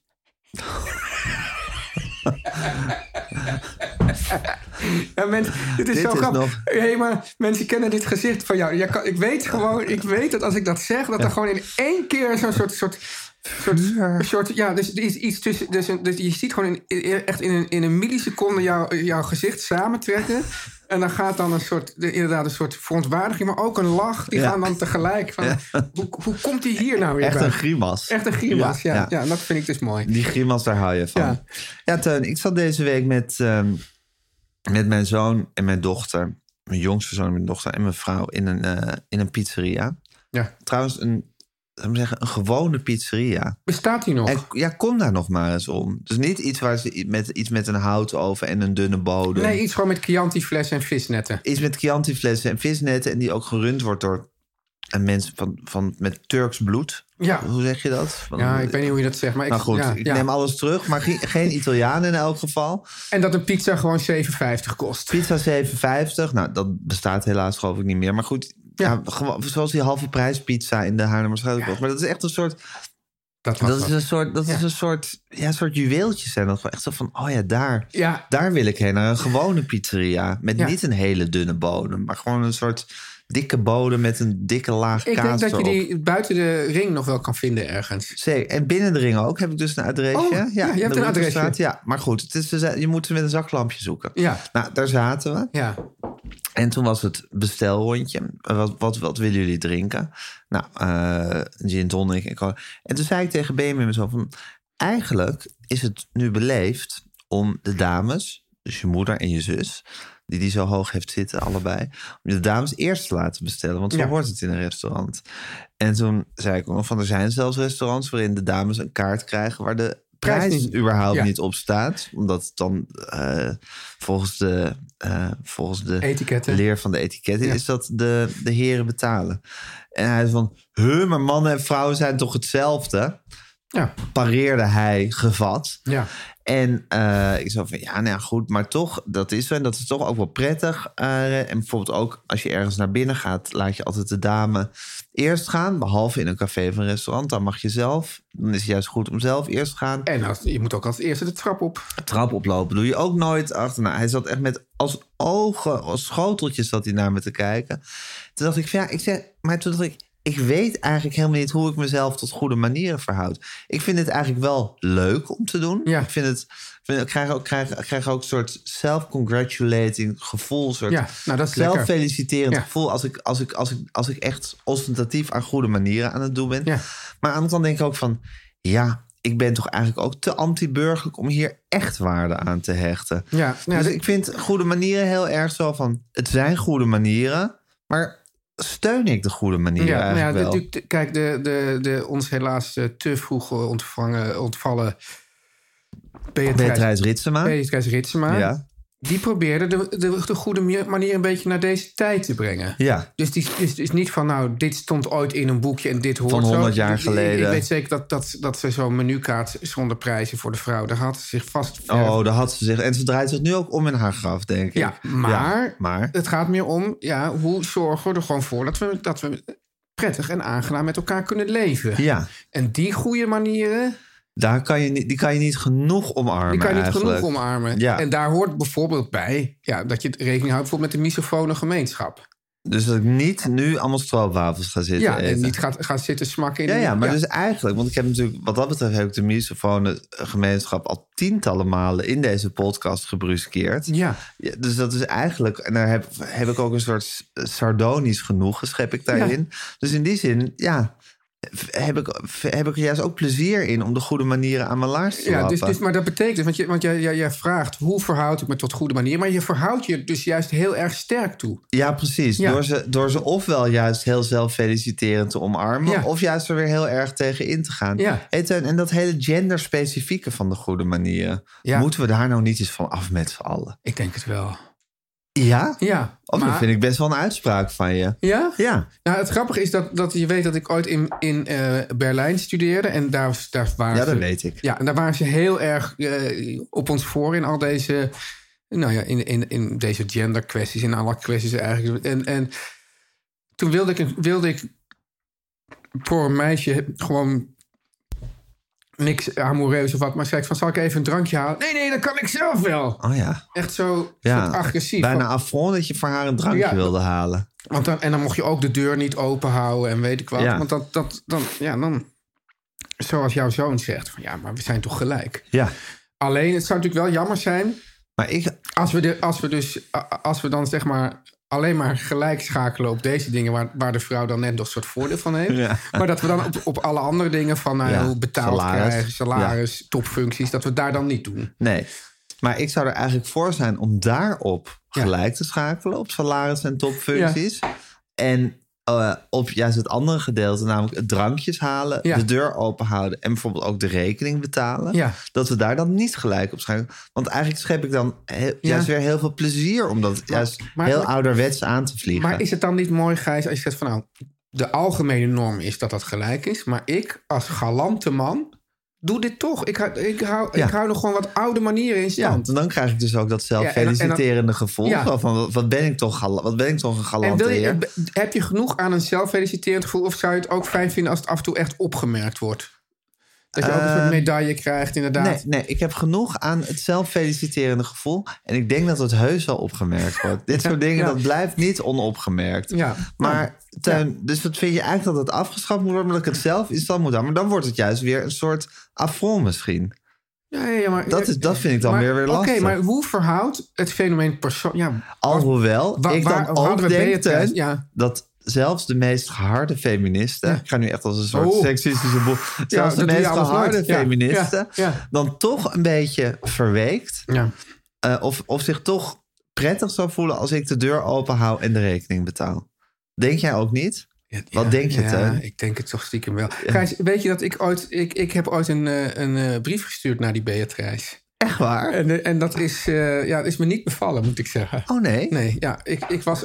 Ja, mensen, dit is dit zo is grappig. nog... Hey, maar mensen kennen dit gezicht van jou. Ja, kan, ik weet gewoon, ik weet dat als ik dat zeg, dat er gewoon in één keer zo'n soort, soort, soort, soort, ja, dus er is iets tussen, dus, dus je ziet gewoon in, echt in een, in een milliseconde jou, jouw gezicht samentrekken. En dan gaat dan een soort, inderdaad, een soort verontwaardiging, maar ook een lach. Die ja. gaan dan tegelijk van, ja. hoe, hoe komt die hier nou weer Echt bij? een grimas. Echt een grimas, ja, ja. ja. ja. En dat vind ik dus mooi. Die grimas, daar hou je van. Ja, ja Teun, ik zat deze week met, um, met mijn zoon en mijn dochter. Mijn jongste zoon en mijn dochter en mijn vrouw in een, uh, in een pizzeria. Ja. Trouwens, een... Zeggen, een gewone pizzeria. Bestaat die nog? En, ja, kom daar nog maar eens om. Dus niet iets, waar ze, met, iets met een houtoven en een dunne bodem. Nee, iets gewoon met Chianti-flessen en visnetten. Iets met Chianti-flessen en visnetten... en die ook gerund wordt door een mens van, van, met Turks bloed. Ja. Hoe zeg je dat? Van, ja, ik weet niet hoe je dat zegt. Maar nou ik, goed, ja, ik ja. neem alles terug. Maar geen, geen Italiaan in elk geval. En dat een pizza gewoon zeven vijftig kost. Pizza zeven vijftig. Nou, dat bestaat helaas geloof ik niet meer. Maar goed... Ja. Ja, gewoon, zoals die halve prijs pizza in de Haarlemmerstraat ja. kost. Maar dat is echt een soort... Dat, dat is een soort, dat ja. is een soort, ja, een soort juweeltjes. En dat gewoon echt zo van, oh ja, daar, ja. daar wil ik heen. Naar een gewone pizzeria. Met ja. niet een hele dunne bodem. Maar gewoon een soort dikke bodem met een dikke laag ik kaas denk dat erop. je die buiten de ring nog wel kan vinden ergens. Zeker. En binnen de ring ook heb ik dus een adresje. Oh, ja, ja, je hebt een adresje. Ja, maar goed, het is, je moet met een zaklampje zoeken. Ja. Nou, daar zaten we. Ja. En toen was het bestelrondje. Wat, wat, wat willen jullie drinken? Nou, uh, gin tonic. En, en toen zei ik tegen Benjamin zo van... Eigenlijk is het nu beleefd om de dames... dus je moeder en je zus... die die zo hoog heeft zitten, allebei... om de dames eerst te laten bestellen. Want zo ja. hoort het in een restaurant. En toen zei ik ook nog van... er zijn zelfs restaurants waarin de dames een kaart krijgen... waar de prijs niet, überhaupt ja. niet op staat. Omdat het dan uh, volgens de, uh, volgens de etiketten. leer van de etiketten... Ja. is dat de, de heren betalen. En hij zei van... Huh, maar mannen en vrouwen zijn toch hetzelfde? Ja. Pareerde hij gevat. Ja. En uh, ik zei van, ja, nou ja, goed, maar toch, dat is zo. En dat is toch ook wel prettig. Uh, en bijvoorbeeld ook, als je ergens naar binnen gaat... laat je altijd de dame eerst gaan. Behalve in een café of een restaurant. Dan mag je zelf. Dan is het juist goed om zelf eerst te gaan. En als, je moet ook als eerste de trap op. De trap oplopen doe je ook nooit achterna. Hij zat echt met als ogen, als schoteltjes zat hij naar me te kijken. Toen dacht ik, ja, ik zeg, maar toen dacht ik... Ik weet eigenlijk helemaal niet hoe ik mezelf tot goede manieren verhoud. Ik vind het eigenlijk wel leuk om te doen. Ja. Ik vind het, vind, ik krijg ook, krijg, krijg ook een soort self-congratulating gevoel. Een soort ja, nou, dat is zelffeliciterend ja. gevoel. Als ik, als, ik, als, ik, als ik echt ostentatief aan goede manieren aan het doen ben. Ja. Maar aan de andere kant denk ik ook van... Ja, ik ben toch eigenlijk ook te anti-burgerlijk om hier echt waarde aan te hechten. Ja, nou, dus de... ik vind goede manieren heel erg zo van... Het zijn goede manieren, maar... steun ik de goede manier ja, eigenlijk nou ja, wel. De, de, kijk, de, de, de ons helaas uh, te vroeg ontvangen, ontvallen Beatrice Ritsema. Beatrice Ritsema. Ja. Die probeerde de, de, de goede manier een beetje naar deze tijd te brengen. Ja. Dus die is dus niet van, nou, dit stond ooit in een boekje en dit hoort van honderd zo. jaar ik, geleden. Ik, ik weet zeker dat, dat, dat ze zo'n menukaart zonder prijzen voor de vrouw... daar had ze zich vast... Oh, daar had ze zich... En ze draait zich nu ook om in haar graf, denk ik. Ja, maar, ja, maar... het gaat meer om... ja, hoe zorgen we er gewoon voor dat we, dat we prettig en aangenaam met elkaar kunnen leven. Ja. En die goede manieren... Daar kan je niet, die kan je niet genoeg omarmen. Die kan je niet eigenlijk. genoeg omarmen. Ja. En daar hoort bijvoorbeeld bij... Ja, dat je rekening houdt bijvoorbeeld met de misofone gemeenschap. Dus dat ik niet nu allemaal stroopwafels ga zitten ja, eten. en niet gaat, gaat zitten smakken in ja, de... ja, maar ja. dus eigenlijk... Want ik heb natuurlijk... Wat dat betreft heb ik de misofone gemeenschap... al tientallen malen in deze podcast gebruskeerd. Ja. Ja, dus dat is eigenlijk... En daar heb, heb ik ook een soort sardonisch genoegen, schep ik daarin. Ja. Dus in die zin, ja... Heb ik, heb ik er juist ook plezier in om de goede manieren aan mijn laars te ja, lappen. dus, dus, maar dat betekent dus, want, je, want jij, jij, jij vraagt hoe verhoud ik me tot goede manier, maar je verhoudt je dus juist heel erg sterk toe. Ja, precies. Ja. Door, ze, door ze ofwel juist heel zelffeliciterend te omarmen, ja. of juist er weer heel erg tegen in te gaan. Ja. En dat hele genderspecifieke van de goede manieren, ja. moeten we daar nou niet eens van af met z'n allen? Ik denk het wel. Ja? Ja. Oh, maar, dat vind ik best wel een uitspraak van je. Ja? Ja. Nou, het grappige is dat, dat je weet dat ik ooit in, in uh, Berlijn studeerde. En daar, daar waren Ja, dat ze, weet ik. Ja, en daar waren ze heel erg uh, op ons voor in al deze... Nou ja, in, in, in deze genderkwesties, in alle kwesties eigenlijk. En, en toen wilde ik, wilde ik voor een meisje gewoon niks amoureus of wat. Maar zei ik van, zal ik even een drankje halen? Nee, nee, dat kan ik zelf wel. Oh ja. Echt zo Ja, soort agressief. bijna Want- affront dat je voor haar een drankje Ja. wilde halen. Want dan, en dan mocht je ook de deur niet open houden en weet ik wat. Ja. Want dat, dat, dan, ja, dan, zoals jouw zoon zegt, van ja, maar we zijn toch gelijk. Ja. Alleen, het zou natuurlijk wel jammer zijn Maar ik... als we, de, als we dus, als we dan zeg maar alleen maar gelijk schakelen op deze dingen waar, waar de vrouw dan net nog een soort voordeel van heeft. Ja. Maar dat we dan op, op alle andere dingen van nou, Ja, hoe betaald salaris. krijgen, salaris, topfuncties, dat we het daar dan niet doen. Nee. Maar ik zou er eigenlijk voor zijn om daarop Ja. gelijk te schakelen. Op salaris en topfuncties. En uh, op juist het andere gedeelte, namelijk het drankjes halen, Ja. de deur open houden en bijvoorbeeld ook de rekening betalen. Ja. Dat we daar dan niet gelijk op schakelen. Want eigenlijk schep ik dan he- Ja. juist weer heel veel plezier om dat juist maar- heel maar- ouderwets aan te vliegen. Maar is het dan niet mooi, Gijs, als je zegt van nou, de algemene norm is dat dat gelijk is, maar ik als galante man doe dit toch. Ik hou, ik hou, Ja. ik hou nog gewoon wat oude manieren in Ja, stand. en dan krijg ik dus ook dat Ja, en dan- zelffeliciterende gevoel. Ja. Zo van, wat- wat ben ik toch, gala- wat ben ik toch een En galante wil je, heer. heb je genoeg aan een zelffeliciterend gevoel, of zou je het ook fijn vinden als het af en toe echt opgemerkt wordt? Dat je ook een soort Ehm, medaille krijgt, inderdaad. Nee, nee, ik heb genoeg aan het zelffeliciterende gevoel. En ik denk dat het heus wel opgemerkt wordt. Dit Ja, soort dingen, ja. dat blijft niet onopgemerkt. Ja. Maar, Teun, dus wat vind je eigenlijk dat het afgeschaft moet worden... omdat ik het zelf in stand moet houden? Maar dan wordt het juist weer een soort affront misschien. Ja, ja, maar, Dat, is, dat vind ik dan maar- weer weer Oké, lastig. maar hoe verhoudt het fenomeen persoon... Ja, Alhoewel, wa- ik waar- dan hadden ook we denk, Beatrice- Teun, ja. dat zelfs de meest geharde feministen... Ja. ik ga nu echt als een soort Oh. seksistische boel... zelfs de dat doe je meest alles geharde nooit. Ja, feministen... ja, ja. dan toch een beetje verweekt... Ja. Uh, of, of zich toch prettig zou voelen als ik de deur open hou en de rekening betaal. Denk jij ook niet? Wat Ja, denk je, ja, Teun? ik denk het toch stiekem wel. Gijs, weet je dat ik ooit... Ik, ik heb ooit een, eh, een eh, brief gestuurd naar die Beatrice. Echt waar? En, eh, en dat is, eh, ja, dat is me niet bevallen, moet ik zeggen. Oh nee? Nee, ja, ik, ik was...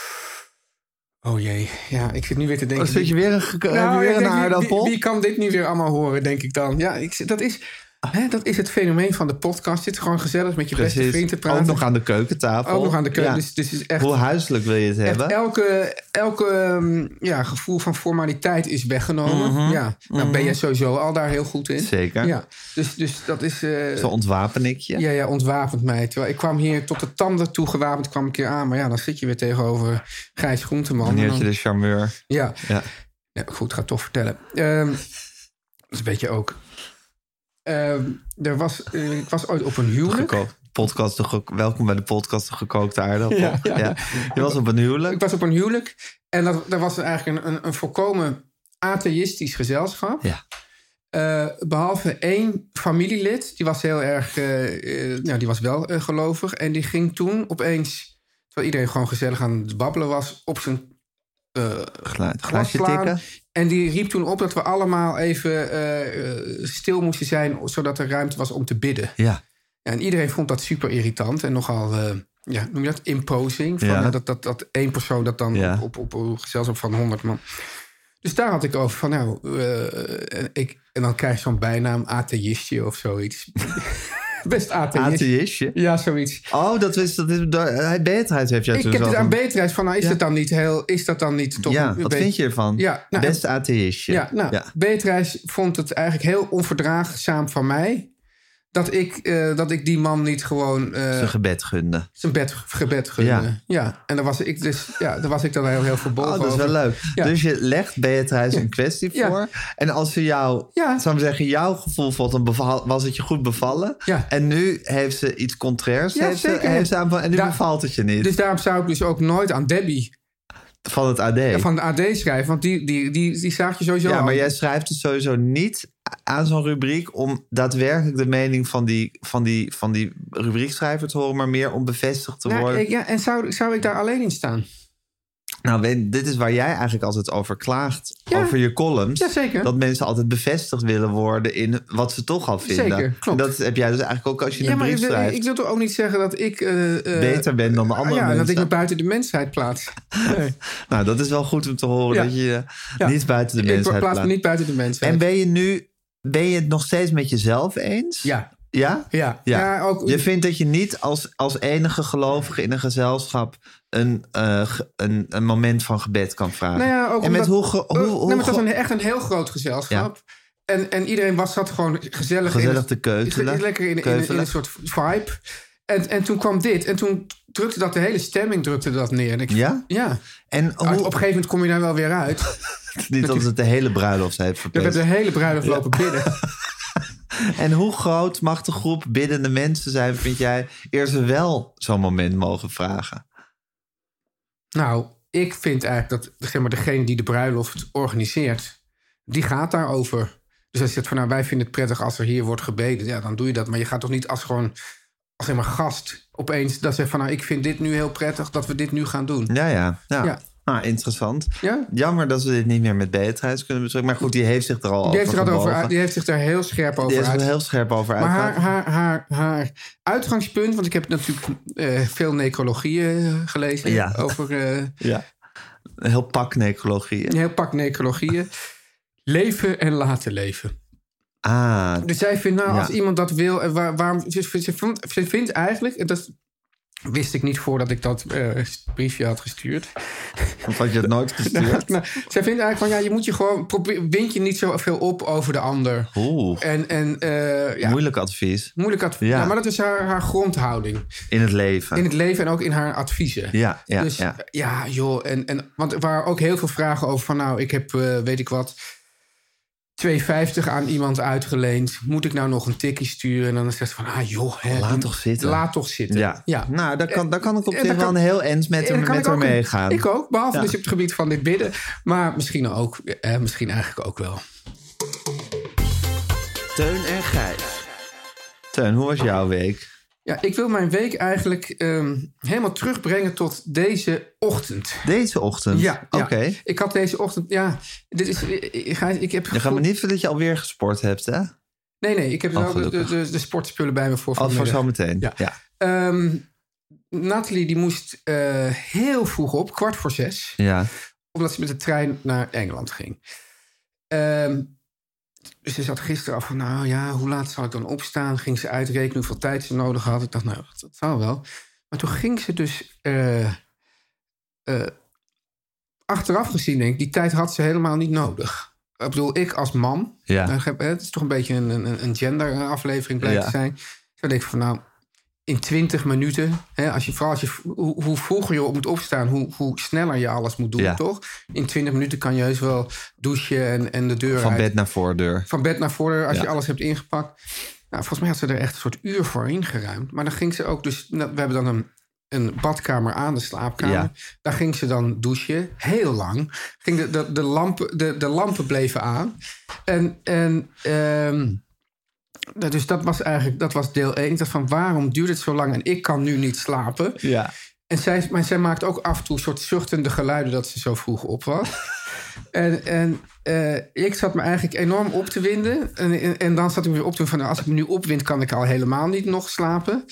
Oh jee, ja, ik zit nu weer te denken... Oh, zit je weer een, geko- heb je Nou, weer ik een denk, wie- aardappel? Wie, wie kan dit nu weer allemaal horen, denk ik dan? Ja, ik, zit- dat, is, hè, dat is het fenomeen van de podcast. Zit gewoon gezellig met je beste Precies. vriend te praten. Ook nog aan de keukentafel. Ook nog aan de keuken. Ja. Dus, dus is echt, Hoe huiselijk wil je het echt hebben? elke, elke um, ja, gevoel van formaliteit is weggenomen. Mhm. Ja, nou ben je sowieso al daar heel goed in. Zeker. Ja, dus, dus dat is... eh, Zo ontwapen ik je. ja, ja, ontwapend mij. Terwijl ik kwam hier tot de tanden toe gewapend, kwam een keer aan. Maar ja, dan zit je weer tegenover Gijs Groenteman. Dan En had dan- je de charmeur. Ja. Ja. Ja, goed, ga het toch vertellen. Ehm dat weet je ook. Ehm, er was, eh, ik was ooit op een huwelijk. Gekookt. Podcast de ge- Welkom bij de podcast de gekookte aardappel. Ja, ja. Je was op een huwelijk. Ik was op een huwelijk. En dat, dat was eigenlijk een, een, een volkomen atheïstisch gezelschap. Ja. Eh, behalve één familielid. Die was heel erg... eh, eh, nou, die was wel eh, gelovig. En die ging toen opeens... terwijl iedereen gewoon gezellig aan het babbelen was... op zijn eh Gla- glas glaasje slaan. tikken. En die riep toen op dat we allemaal even eh, eh, stil moesten zijn... zodat er ruimte was om te bidden. Ja. Ja, en iedereen vond dat super irritant en nogal, uh, ja, noem je dat, imposing. Van, Ja. uh, dat, dat, dat één persoon dat dan Ja. op, op, op een gezelschap van honderd man. Dus daar had ik over van, nou, uh, en, ik, en dan krijg je zo'n bijnaam atheïstje of zoiets. Best atheïst. Atheïstje? Ja, zoiets. Oh, dat is... Dat is hij Beatrice heeft jou Ik toen heb zo het aan van- Beatrice van, nou, is Ja. dat dan niet heel, is dat dan niet toch Ja, een wat beetje- vind je ervan? Ja, nou, Beste atheïstje. Ja, nou, Ja. Beatrice vond het eigenlijk heel onverdraagzaam van mij... dat ik, uh, dat ik die man niet gewoon... Uh, Zijn gebed gunde. Zijn bed, gebed gunde. Ja. ja. En daar was ik dus, ja, daar was ik dan heel, heel verbolgen Oh, dat is wel over. leuk. Ja. Dus je legt Beatrice Ja. een kwestie Ja. voor. En als ze jou, Ja. zou ik zeggen, jouw gevoel vond, dan beval, was het je goed bevallen. Ja. En nu heeft ze iets contrairs. Ja, heeft ze, zeker. heeft ze aan, en nu Daar- bevalt het je niet. Dus daarom zou ik dus ook nooit aan Debbie van het A D. ja, van de A D schrijven. Want die, die, die, die zaag je sowieso Ja, al. maar jij schrijft dus sowieso niet aan zo'n rubriek om daadwerkelijk de mening van die, van die, van die rubriekschrijver te horen, maar meer om bevestigd te Nou, worden. ik, ja, en zou, zou ik daar alleen in staan? Nou, weet- dit is waar jij eigenlijk altijd over klaagt. Ja. Over je columns. Ja, zeker. Dat mensen altijd bevestigd willen worden in wat ze toch al vinden. Zeker, klopt. En dat heb jij dus eigenlijk ook als je Ja, een maar brief ik, wil- schrijft. ik wil toch ook niet zeggen dat ik... eh, eh, Beter ben dan de andere ja, mensen. dat ik me buiten de mensheid plaats. Nee. Nou, dat is wel goed om te horen Ja. dat je je Ja. niet buiten de Ik mensheid plaats me plaatst. niet buiten de mensheid. En ben je nu ben je het nog steeds met jezelf eens? Ja. Ja? Ja. Ja. Ja, ook- Je vindt dat je niet als, als enige gelovige in een gezelschap een, eh, ge- een, een moment van gebed kan vragen. Nou ja, ook en met omdat- hoe, ge- hoe, Eh, hoe nee, maar het was ge- een, echt een heel groot gezelschap. En, en iedereen was, zat gewoon gezellig, Gezellig in, te keutelen. lekker in, in, in, Keuvelen. een soort vibe. En, en toen kwam dit. En toen drukte dat de hele stemming drukte dat neer. En ik, Ja? Ja. En Uit- hoe, Op een gegeven moment kom je daar wel weer uit. niet dat het de hele bruiloft heeft We hebben verpest. de hele bruiloft lopen bidden. En hoe groot mag de groep biddende mensen zijn, vind jij, eerst we wel zo'n moment mogen vragen? Nou, ik vind eigenlijk dat zeg maar, degene die de bruiloft organiseert, die gaat daarover. Dus als je zegt van nou, wij vinden het prettig als er hier wordt gebeden, ja, dan doe je dat. Maar je gaat toch niet als gewoon als zeg maar gast opeens dat zegt van nou, ik vind dit nu heel prettig dat we dit nu gaan doen. Ja, ja. ja. Ja. Ah, interessant. Ja? Jammer dat we dit niet meer met Beatrice kunnen bespreken. Maar goed, die heeft zich er al Die over heeft, zich er over, gebogen. die heeft zich daar heel scherp over Die is er uit. heel scherp over Maar haar, uitgepraat. haar, haar, haar uitgangspunt, want ik heb natuurlijk eh, veel necrologieën eh, gelezen Ja. over eh, Ja. Een heel pak necrologie. een heel pak necrologieën. Leven en laten leven. Ah, Dus zij vindt, nou, Ja. als iemand dat wil, en waar, waarom, ze, ze, vond- ze vindt eigenlijk, en dat wist ik niet voordat ik dat eh, briefje had gestuurd. of had je het nooit gestuurd? Nou, zij vindt eigenlijk van, ja, je moet je gewoon, probeer, wind je niet zoveel op over de ander. Oeh, En, en uh, ja, moeilijk advies. moeilijk advies. Ja. Ja, maar dat is haar, haar grondhouding. In het leven. In het leven en ook in haar adviezen. Ja, ja, dus ja. ja, joh. En, en, want er waren ook heel veel vragen over van, nou, ik heb, uh, weet ik wat, twee vijftig aan iemand uitgeleend. Moet ik nou nog een tikkie sturen? En dan zegt ze van, ah joh. Hè, Laat toch zitten. Laat toch zitten. Ja. ja. Nou, daar kan, daar kan ik op En zich daar wel kan- een heel eens met En hem, dan kan met ik haar ook- meegaan. Ik ook, behalve Ja. dus op het gebied van dit bidden. Maar misschien ook, eh, misschien eigenlijk ook wel. Teun en Gijs. Teun, hoe was jouw week? Ja, ik wil mijn week eigenlijk ehm, helemaal terugbrengen tot deze ochtend. Deze ochtend? Ja, ja. Oké. Ik had deze ochtend, ja, dit is, ik, ga, ik heb Je gaat me niet vertellen dat je alweer gesport hebt, hè? Nee, nee, ik heb Oh, wel de, de, gelukkig. de, de sportspullen bij me voor Al voor vanmiddag. zometeen. Ja. Ja. Ehm, Nathalie die moest eh, heel vroeg op, kwart voor zes. Ja. Omdat ze met de trein naar Engeland ging. Ehm, dus ze zat gisteren af van, nou ja, hoe laat zal ik dan opstaan? Ging ze uitrekenen hoeveel tijd ze nodig had. Ik dacht, nou, dat, dat zal wel. Maar toen ging ze dus... eh, eh, achteraf gezien, denk ik, die tijd had ze helemaal niet nodig. Ik bedoel, ik als man... Ja. dan heb- Het is toch een beetje een, een, een gender-aflevering blijkt Ja. te zijn. Zo denk ik van, nou... In twintig minuten, hè, als je, vooral als je, hoe, hoe vroeger je moet opstaan, hoe, hoe sneller je alles moet doen, Ja. toch? In twintig minuten kan je heus wel douchen en, en de deur Van uit. bed naar voordeur. Van bed naar voordeur, als Ja. je alles hebt ingepakt. Nou, volgens mij had ze er echt een soort uur voor ingeruimd. Maar dan ging ze ook dus... nou, we hebben dan een, een badkamer aan de slaapkamer. Ja. Daar ging ze dan douchen, heel lang. Ging de, de, de, lampen, de, de lampen bleven aan. En... en ehm, nou, dus dat was eigenlijk dat was deel één. Ik dacht van, waarom duurt het zo lang en ik kan nu niet slapen? Ja. En zij, maar zij maakt ook af en toe een soort zuchtende geluiden dat ze zo vroeg op was. en en uh, ik zat me eigenlijk enorm op te winden. En, en, en dan zat ik me weer op te winden van, nou, als ik me nu opwind, kan ik al helemaal niet nog slapen.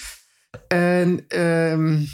En um,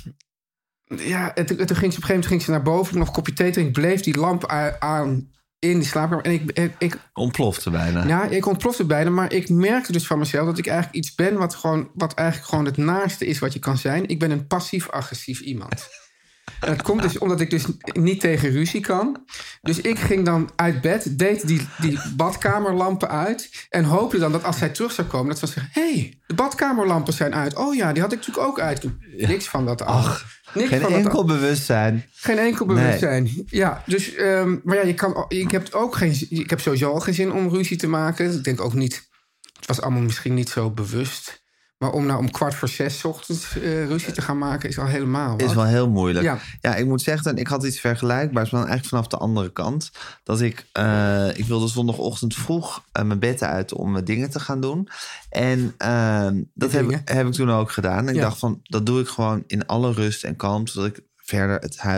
ja, en toen, toen ging ze op een gegeven moment ging ze naar boven, nog een kopje thee drinken, bleef die lamp a- aan in die slaapkamer. En ik, ik, ik Ontplofte bijna. ja, ik ontplofte bijna, maar ik merkte dus van mezelf dat ik eigenlijk iets ben wat, gewoon, wat eigenlijk gewoon het naaste is wat je kan zijn. Ik ben een passief-agressief iemand. En dat komt dus omdat ik dus niet tegen ruzie kan. Dus ik ging dan uit bed, deed die, die badkamerlampen uit en hoopte dan dat als zij terug zou komen, dat ze zeggen, hé, hey, de badkamerlampen zijn uit. Oh ja, die had ik natuurlijk ook uit. Niks van dat af. Ach, Niks geen van dat enkel af. bewustzijn. Geen enkel bewustzijn. Ja, dus, um, maar ja, je kan, ik heb ook geen, ik heb sowieso al geen zin om ruzie te maken. Ik denk ook niet, het was allemaal misschien niet zo bewust. Maar om nou om kwart voor zes 's ochtends uh, ruzie te gaan maken is al helemaal wat. Is wel heel moeilijk. Ja, Ja. ik moet zeggen, ik had iets vergelijkbaars, maar dan eigenlijk vanaf de andere kant. Dat ik, uh, ik wilde zondagochtend vroeg uh, mijn bed uit om uh, dingen te gaan doen. En uh, dat heb, heb ik toen ook gedaan. En ik Ja. dacht van, dat doe ik gewoon in alle rust en kalmte, zodat ik verder het huis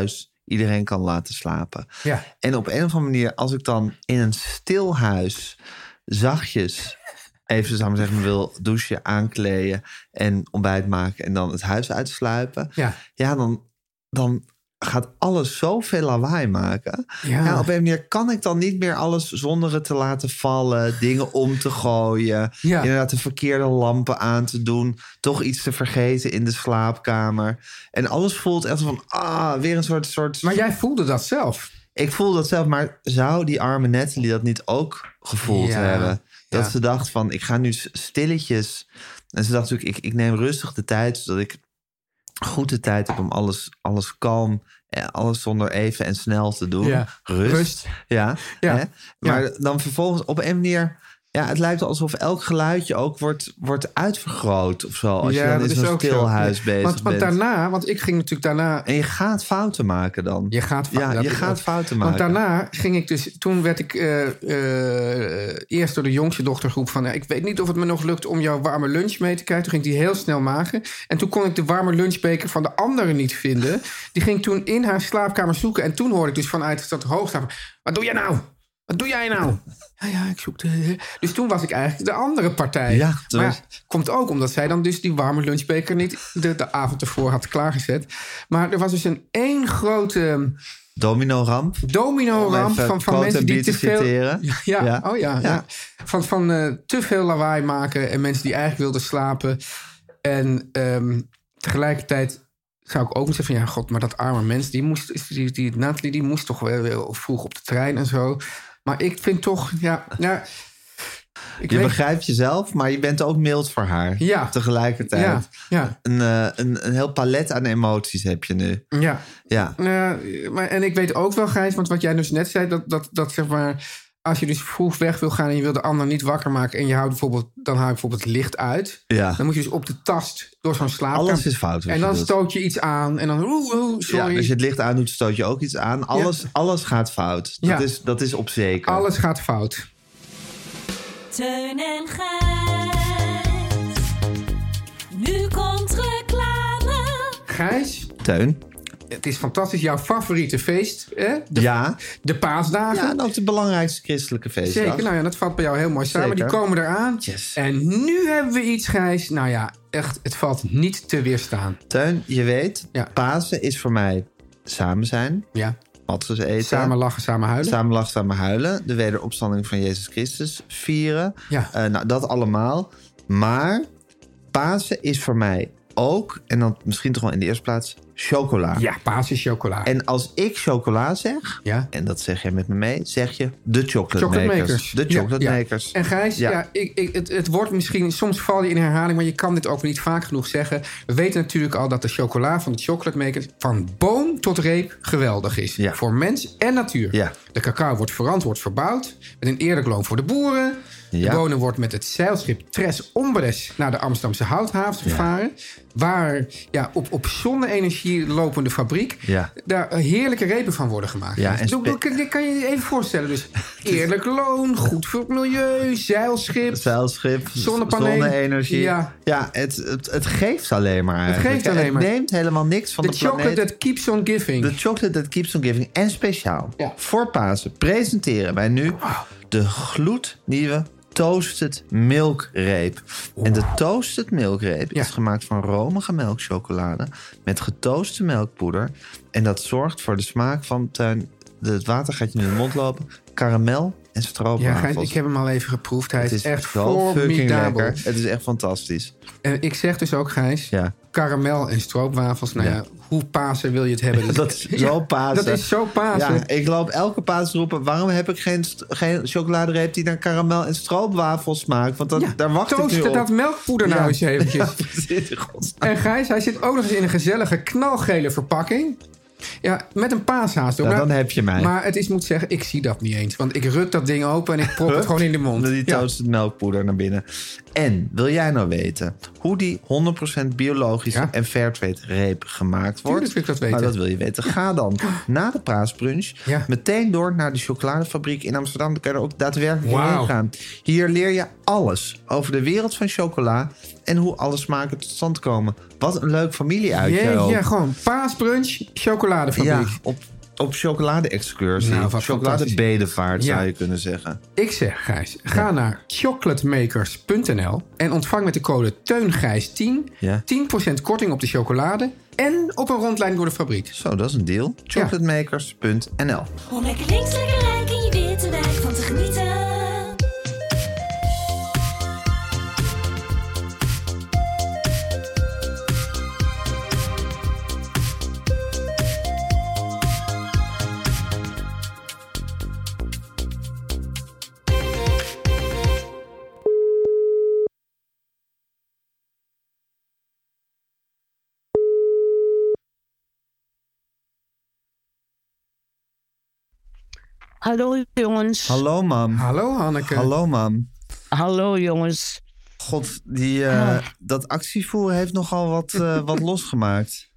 iedereen kan laten slapen. Ja. En op een of andere manier, als ik dan in een stil huis zachtjes even, zou ik maar zeggen, wil douchen, aankleden en ontbijt maken en dan het huis uitsluipen. Ja, ja dan, dan gaat alles zoveel lawaai maken. Ja. Ja, op een manier kan ik dan niet meer alles zonder het te laten vallen, dingen om te gooien, Ja. inderdaad de verkeerde lampen aan te doen, toch iets te vergeten in de slaapkamer. En alles voelt echt van, ah, weer een soort... soort... Maar jij voelde dat zelf. Ik voelde dat zelf, maar zou die arme Natalie dat niet ook gevoeld Ja. hebben? Dat Ja. ze dacht van, ik ga nu stilletjes... En ze dacht natuurlijk, ik, ik neem rustig de tijd, zodat ik goed de tijd heb om alles, alles kalm, eh, alles zonder even en snel te doen. Ja. Rust. Rust. Ja. Ja. Hè? Maar Ja. dan vervolgens op een manier... Ja, het lijkt alsof elk geluidje ook wordt, wordt uitvergroot of zo. Als Ja, je dan dat in is zo'n ook zo. stilhuis Ja. bezig want, want bent. daarna, want ik ging natuurlijk daarna... En je gaat fouten maken dan. Je gaat, fa- Ja, dat je is gaat ook- fouten Want maken. daarna ging ik dus... Toen werd ik eh, eh, eerst door de jongste dochter geroepen van... Ja, ik weet niet of het me nog lukt om jouw warme lunch mee te krijgen. Toen ging die heel snel maken. En toen kon ik de warme lunchbeker van de andere niet vinden. Die ging toen in haar slaapkamer zoeken. En toen hoorde ik dus vanuit dat hoogstaaf... Wat doe jij nou? Wat doe jij nou? Ja, ja, ik zoek de... Dus toen was ik eigenlijk de andere partij. Ja, toen maar was- ja, komt ook omdat zij dan dus die warme lunchbeker niet de, de avond ervoor had klaargezet. Maar er was dus een één grote Domino-ramp. domino-ramp even van, van quote mensen die en te te veel... citeren. Ja, ja, Ja. oh ja, ja. Ja. Van, van eh, te veel lawaai maken en mensen die eigenlijk wilden slapen. En ehm, tegelijkertijd zou ik ook niet zeggen van... ja, god, maar dat arme mens, die moest, die, die, Natalie, die moest toch wel wel vroeg op de trein en zo. Maar ik vind toch, ja... ja ik Je weet- begrijpt jezelf, maar je bent ook mild voor haar. Ja. Tegelijkertijd. Ja, ja. Een, eh, een, een heel palet aan emoties heb je nu. Ja. Ja. Nou ja, maar, en ik weet ook wel, Gijs, want wat jij dus net zei... dat, dat, dat zeg maar... Als je dus vroeg weg wil gaan en je wil de ander niet wakker maken... en je houdt bijvoorbeeld, dan hou je bijvoorbeeld het licht uit... Ja. dan moet je dus op de tast door zo'n slaapkamer... Alles is fout wat En je dan doet. stoot je iets aan en dan... Oeh, oeh, Ja, sorry. als je het licht aandoet, stoot je ook iets aan. Alles, alles gaat fout. Dat, Ja. is, dat is op zeker. Alles gaat fout. Teun en Gijs. Nu komt reclame. Gijs, Teun? het is fantastisch. Jouw favoriete feest, hè? De, Ja. de paasdagen. Ja, en ook de belangrijkste christelijke feestdag. Zeker, nou ja, dat valt bij jou heel mooi samen. Zeker. Die komen eraan. Yes. En nu hebben we iets, Gijs. Nou ja, echt, het valt niet te weerstaan. Teun, je weet, Ja. Pasen is voor mij samen zijn, Ja, matses eten. samen lachen, samen huilen. Samen lachen, samen huilen. De wederopstanding van Jezus Christus vieren. Ja. Eh, nou, dat allemaal. Maar Pasen is voor mij ook, en dan misschien toch wel in de eerste plaats, chocola. Ja, paas is chocola. En als ik chocola zeg, Ja. en dat zeg jij met me mee, zeg je de chocolate, Chocolate makers. makers. De Ja, chocolate ja. makers. En Gijs, ja. Ja. ik, ik, het, het wordt misschien... Soms val je in herhaling, maar je kan dit ook niet vaak genoeg zeggen. We weten natuurlijk al dat de chocola van de chocolate makers... van boom tot reep geweldig is. Ja. Voor mens en natuur. Ja. De cacao wordt verantwoord verbouwd... met een eerlijk loon voor de boeren. Ja. De bonen wordt met het zeilschip Tres Ombres... naar de Amsterdamse houthaven gevaren... waar ja, op, op zonne-energie lopende fabriek... Ja. daar heerlijke repen van worden gemaakt. Ja, en Doe- doe- spe- kan, kan je je even voorstellen? Dus eerlijk loon, goed voor het milieu, zeilschip... Zeilschip, Zonnepanelen. zonne-energie. Ja. ja het, het, het geeft alleen maar eigenlijk. geeft alleen maar. Het neemt helemaal niks van The de chocolate planeet. that keeps on giving. The chocolate that keeps on giving. En speciaal Ja. voor Pasen presenteren wij nu de gloednieuwe Toasted Milkreep. En de Toasted Milkreep Ja. is gemaakt van romige melkchocolade met getooste melkpoeder. En dat zorgt voor de smaak van tuin. Het water gaat je nu in de mond lopen. Karamel en Ja, stroopwafels. Gijs, ik heb hem al even geproefd. Hij Het is, is echt zo fucking formidabel. lekker. Het is echt fantastisch. En ik zeg dus ook, Gijs, Ja. karamel en stroopwafels. Nou ja, Ja. hoe Pasen wil je het hebben? Dat is zo Ja, Pasen. Dat is zo Pasen. Ja, ik loop elke paas roepen... waarom heb ik geen, st- geen chocoladereep die naar karamel en stroopwafels smaakt? Want dat, Ja, daar wacht ik nu toosten op. dat melkpoeder nou Ja. eens eventjes. Ja, precies, in godsnaam. En Gijs, hij zit ook nog eens in een gezellige knalgele verpakking. Ja, met een paashaas erop. Nou, Maar- dan heb je mij. Maar het is, moet zeggen, ik zie dat niet eens. Want ik ruk dat ding open en ik prop het gewoon in de mond. Die Ja. toasted melkpoeder naar binnen. En wil jij nou weten hoe die honderd procent biologische Ja. en fairtrade reep gemaakt wordt? Tuurlijk wil ik dat weten. Nou, dat wil je weten. Ga dan na de paasbrunch Ja. meteen door naar de chocoladefabriek in Amsterdam. Dan kan je er ook daadwerkelijk Wauw. heen gaan. Hier leer je alles over de wereld van chocola en hoe alle smaken tot stand komen. Wat een leuk familieuitje Jee, ook. ja, gewoon paasbrunch, chocoladefabriek. Ja, op op chocolade-excursie. Nou, wat Chocoladebedevaart Ja. zou je kunnen zeggen. Ik zeg, Gijs, ga naar chocolatemakers punt n l en ontvang met de code TEUNGRIJS tien Ja. tien procent korting op de chocolade en op een rondleiding door de fabriek. Zo, dat is een deal. chocolatemakers punt n l. Om lekker links, lekker rijk in je witte wijk van te genieten. Hallo jongens. Hallo, mam. Hallo, Hanneke. Hallo, mam. Hallo jongens. God, die, uh, ah. dat actievoer heeft nogal wat, uh, wat losgemaakt.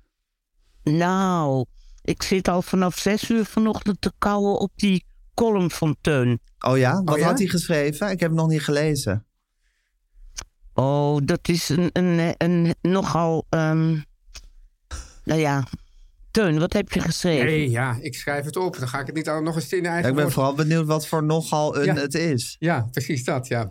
Nou, ik zit al vanaf zes uur vanochtend te kauwen op die column van Teun. Oh ja? Wat oh ja? had hij geschreven? Ik heb het nog niet gelezen. Oh, dat is een, een, een nogal... Um, nou ja... Teun, wat heb je geschreven? Nee, ja, ik schrijf het op. Dan ga ik het niet al nog eens in de eigen ja, Ik ben woord. vooral benieuwd wat voor nogal een ja. het is. Ja, precies dat, ja.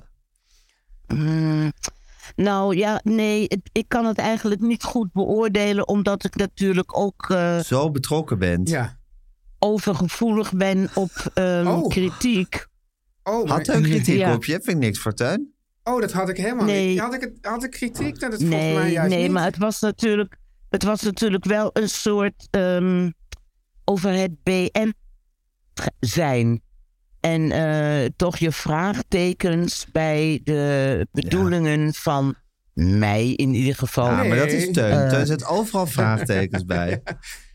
Mm, nou ja, nee, het, ik kan het eigenlijk niet goed beoordelen... omdat ik natuurlijk ook... Uh, Zo betrokken bent. Ja. Overgevoelig ben op um, oh. kritiek. Oh, had Teun kritiek ja. op je? Vind ik niks voor Teun. Oh, dat had ik helemaal nee. niet. Had ik, het, had ik kritiek? Dat het nee, volgens mij juist nee, niet. maar het was natuurlijk... Het was natuurlijk wel een soort um, over het B N zijn. En uh, toch je vraagtekens bij de bedoelingen ja. van mij in ieder geval. Ja, maar dat is Teun. Uh, Teun zet overal vraagtekens bij.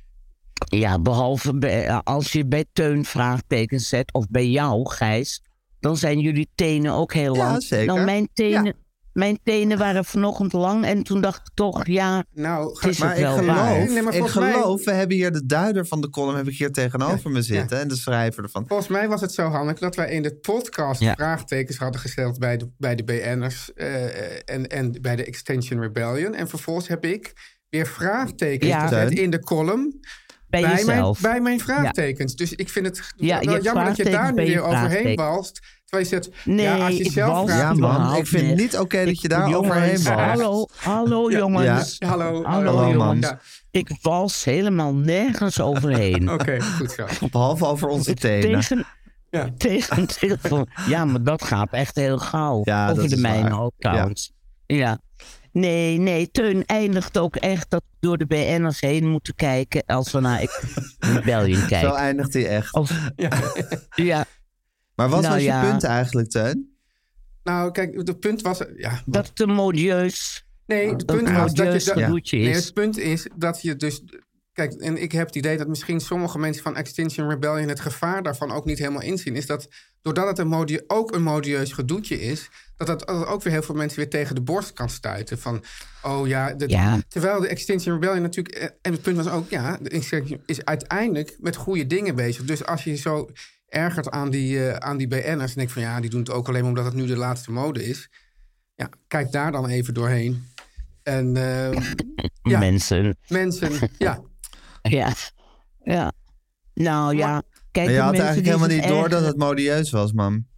Ja, behalve bij, als je bij Teun vraagtekens zet, of bij jou, Gijs, dan zijn jullie tenen ook heel lang. Ja, zeker. Nou, mijn tenen... Ja. Mijn tenen waren vanochtend lang en toen dacht ik toch, ja, nou, het is maar het wel ik geloof, waar. Nee, maar ik geloof, mij... we hebben hier de duider van de column heb ik hier tegenover ja, me zitten ja. en de schrijver ervan. Volgens mij was het zo, Hanneke, dat wij in de podcast ja. vraagtekens hadden gesteld bij de, bij de B N'ers uh, en, en bij de Extinction Rebellion. En vervolgens heb ik weer vraagtekens ja. gezet in de column. Bij, bij, mijn, bij mijn vraagtekens. Ja. Dus ik vind het ja, wel jammer dat je daar nu weer overheen walst. Terwijl je zegt, nee, ja, als je zelf Ja, man, ik vind het niet oké okay dat je daar jongens, overheen walst. Hallo, hallo jongens. Ja. Hallo, hallo, hallo jongens. Ja. Ik wals helemaal nergens overheen. Oké, okay, goed zo. Behalve over onze tenen. Tegen, ja. tegen, tegen, ja, maar dat gaat echt heel gauw. Ja, over de mijne waar. ook trouwens. Ja. ja. Nee, nee, Teun eindigt ook echt dat we door de B N'ers heen moeten kijken als we naar Rebellion kijken. Zo eindigt hij echt. Als, ja. ja. Maar wat nou, was je ja. punt eigenlijk, Teun? Nou, kijk, het punt was... Ja, dat het een modieus... Nee, het punt was dat je... Dat, ja. Nee, het punt is dat je dus... Kijk, en ik heb het idee dat misschien sommige mensen van Extinction Rebellion het gevaar daarvan ook niet helemaal inzien. Is dat doordat het een modie, ook een modieus gedoetje is, dat dat ook weer heel veel mensen weer tegen de borst kan stuiten. Van, oh ja, de, ja. terwijl de Extinction Rebellion natuurlijk... En het punt was ook, ja, de Extinction is uiteindelijk met goede dingen bezig. Dus als je zo ergert aan die, uh, aan die B N'ers en denk van, ja, die doen het ook alleen maar omdat het nu de laatste mode is. Ja, kijk daar dan even doorheen. En uh, ja, mensen. Mensen, ja. Ja, ja. Nou ja, kijk, maar je had eigenlijk helemaal niet erg... door dat het modieus was, mam.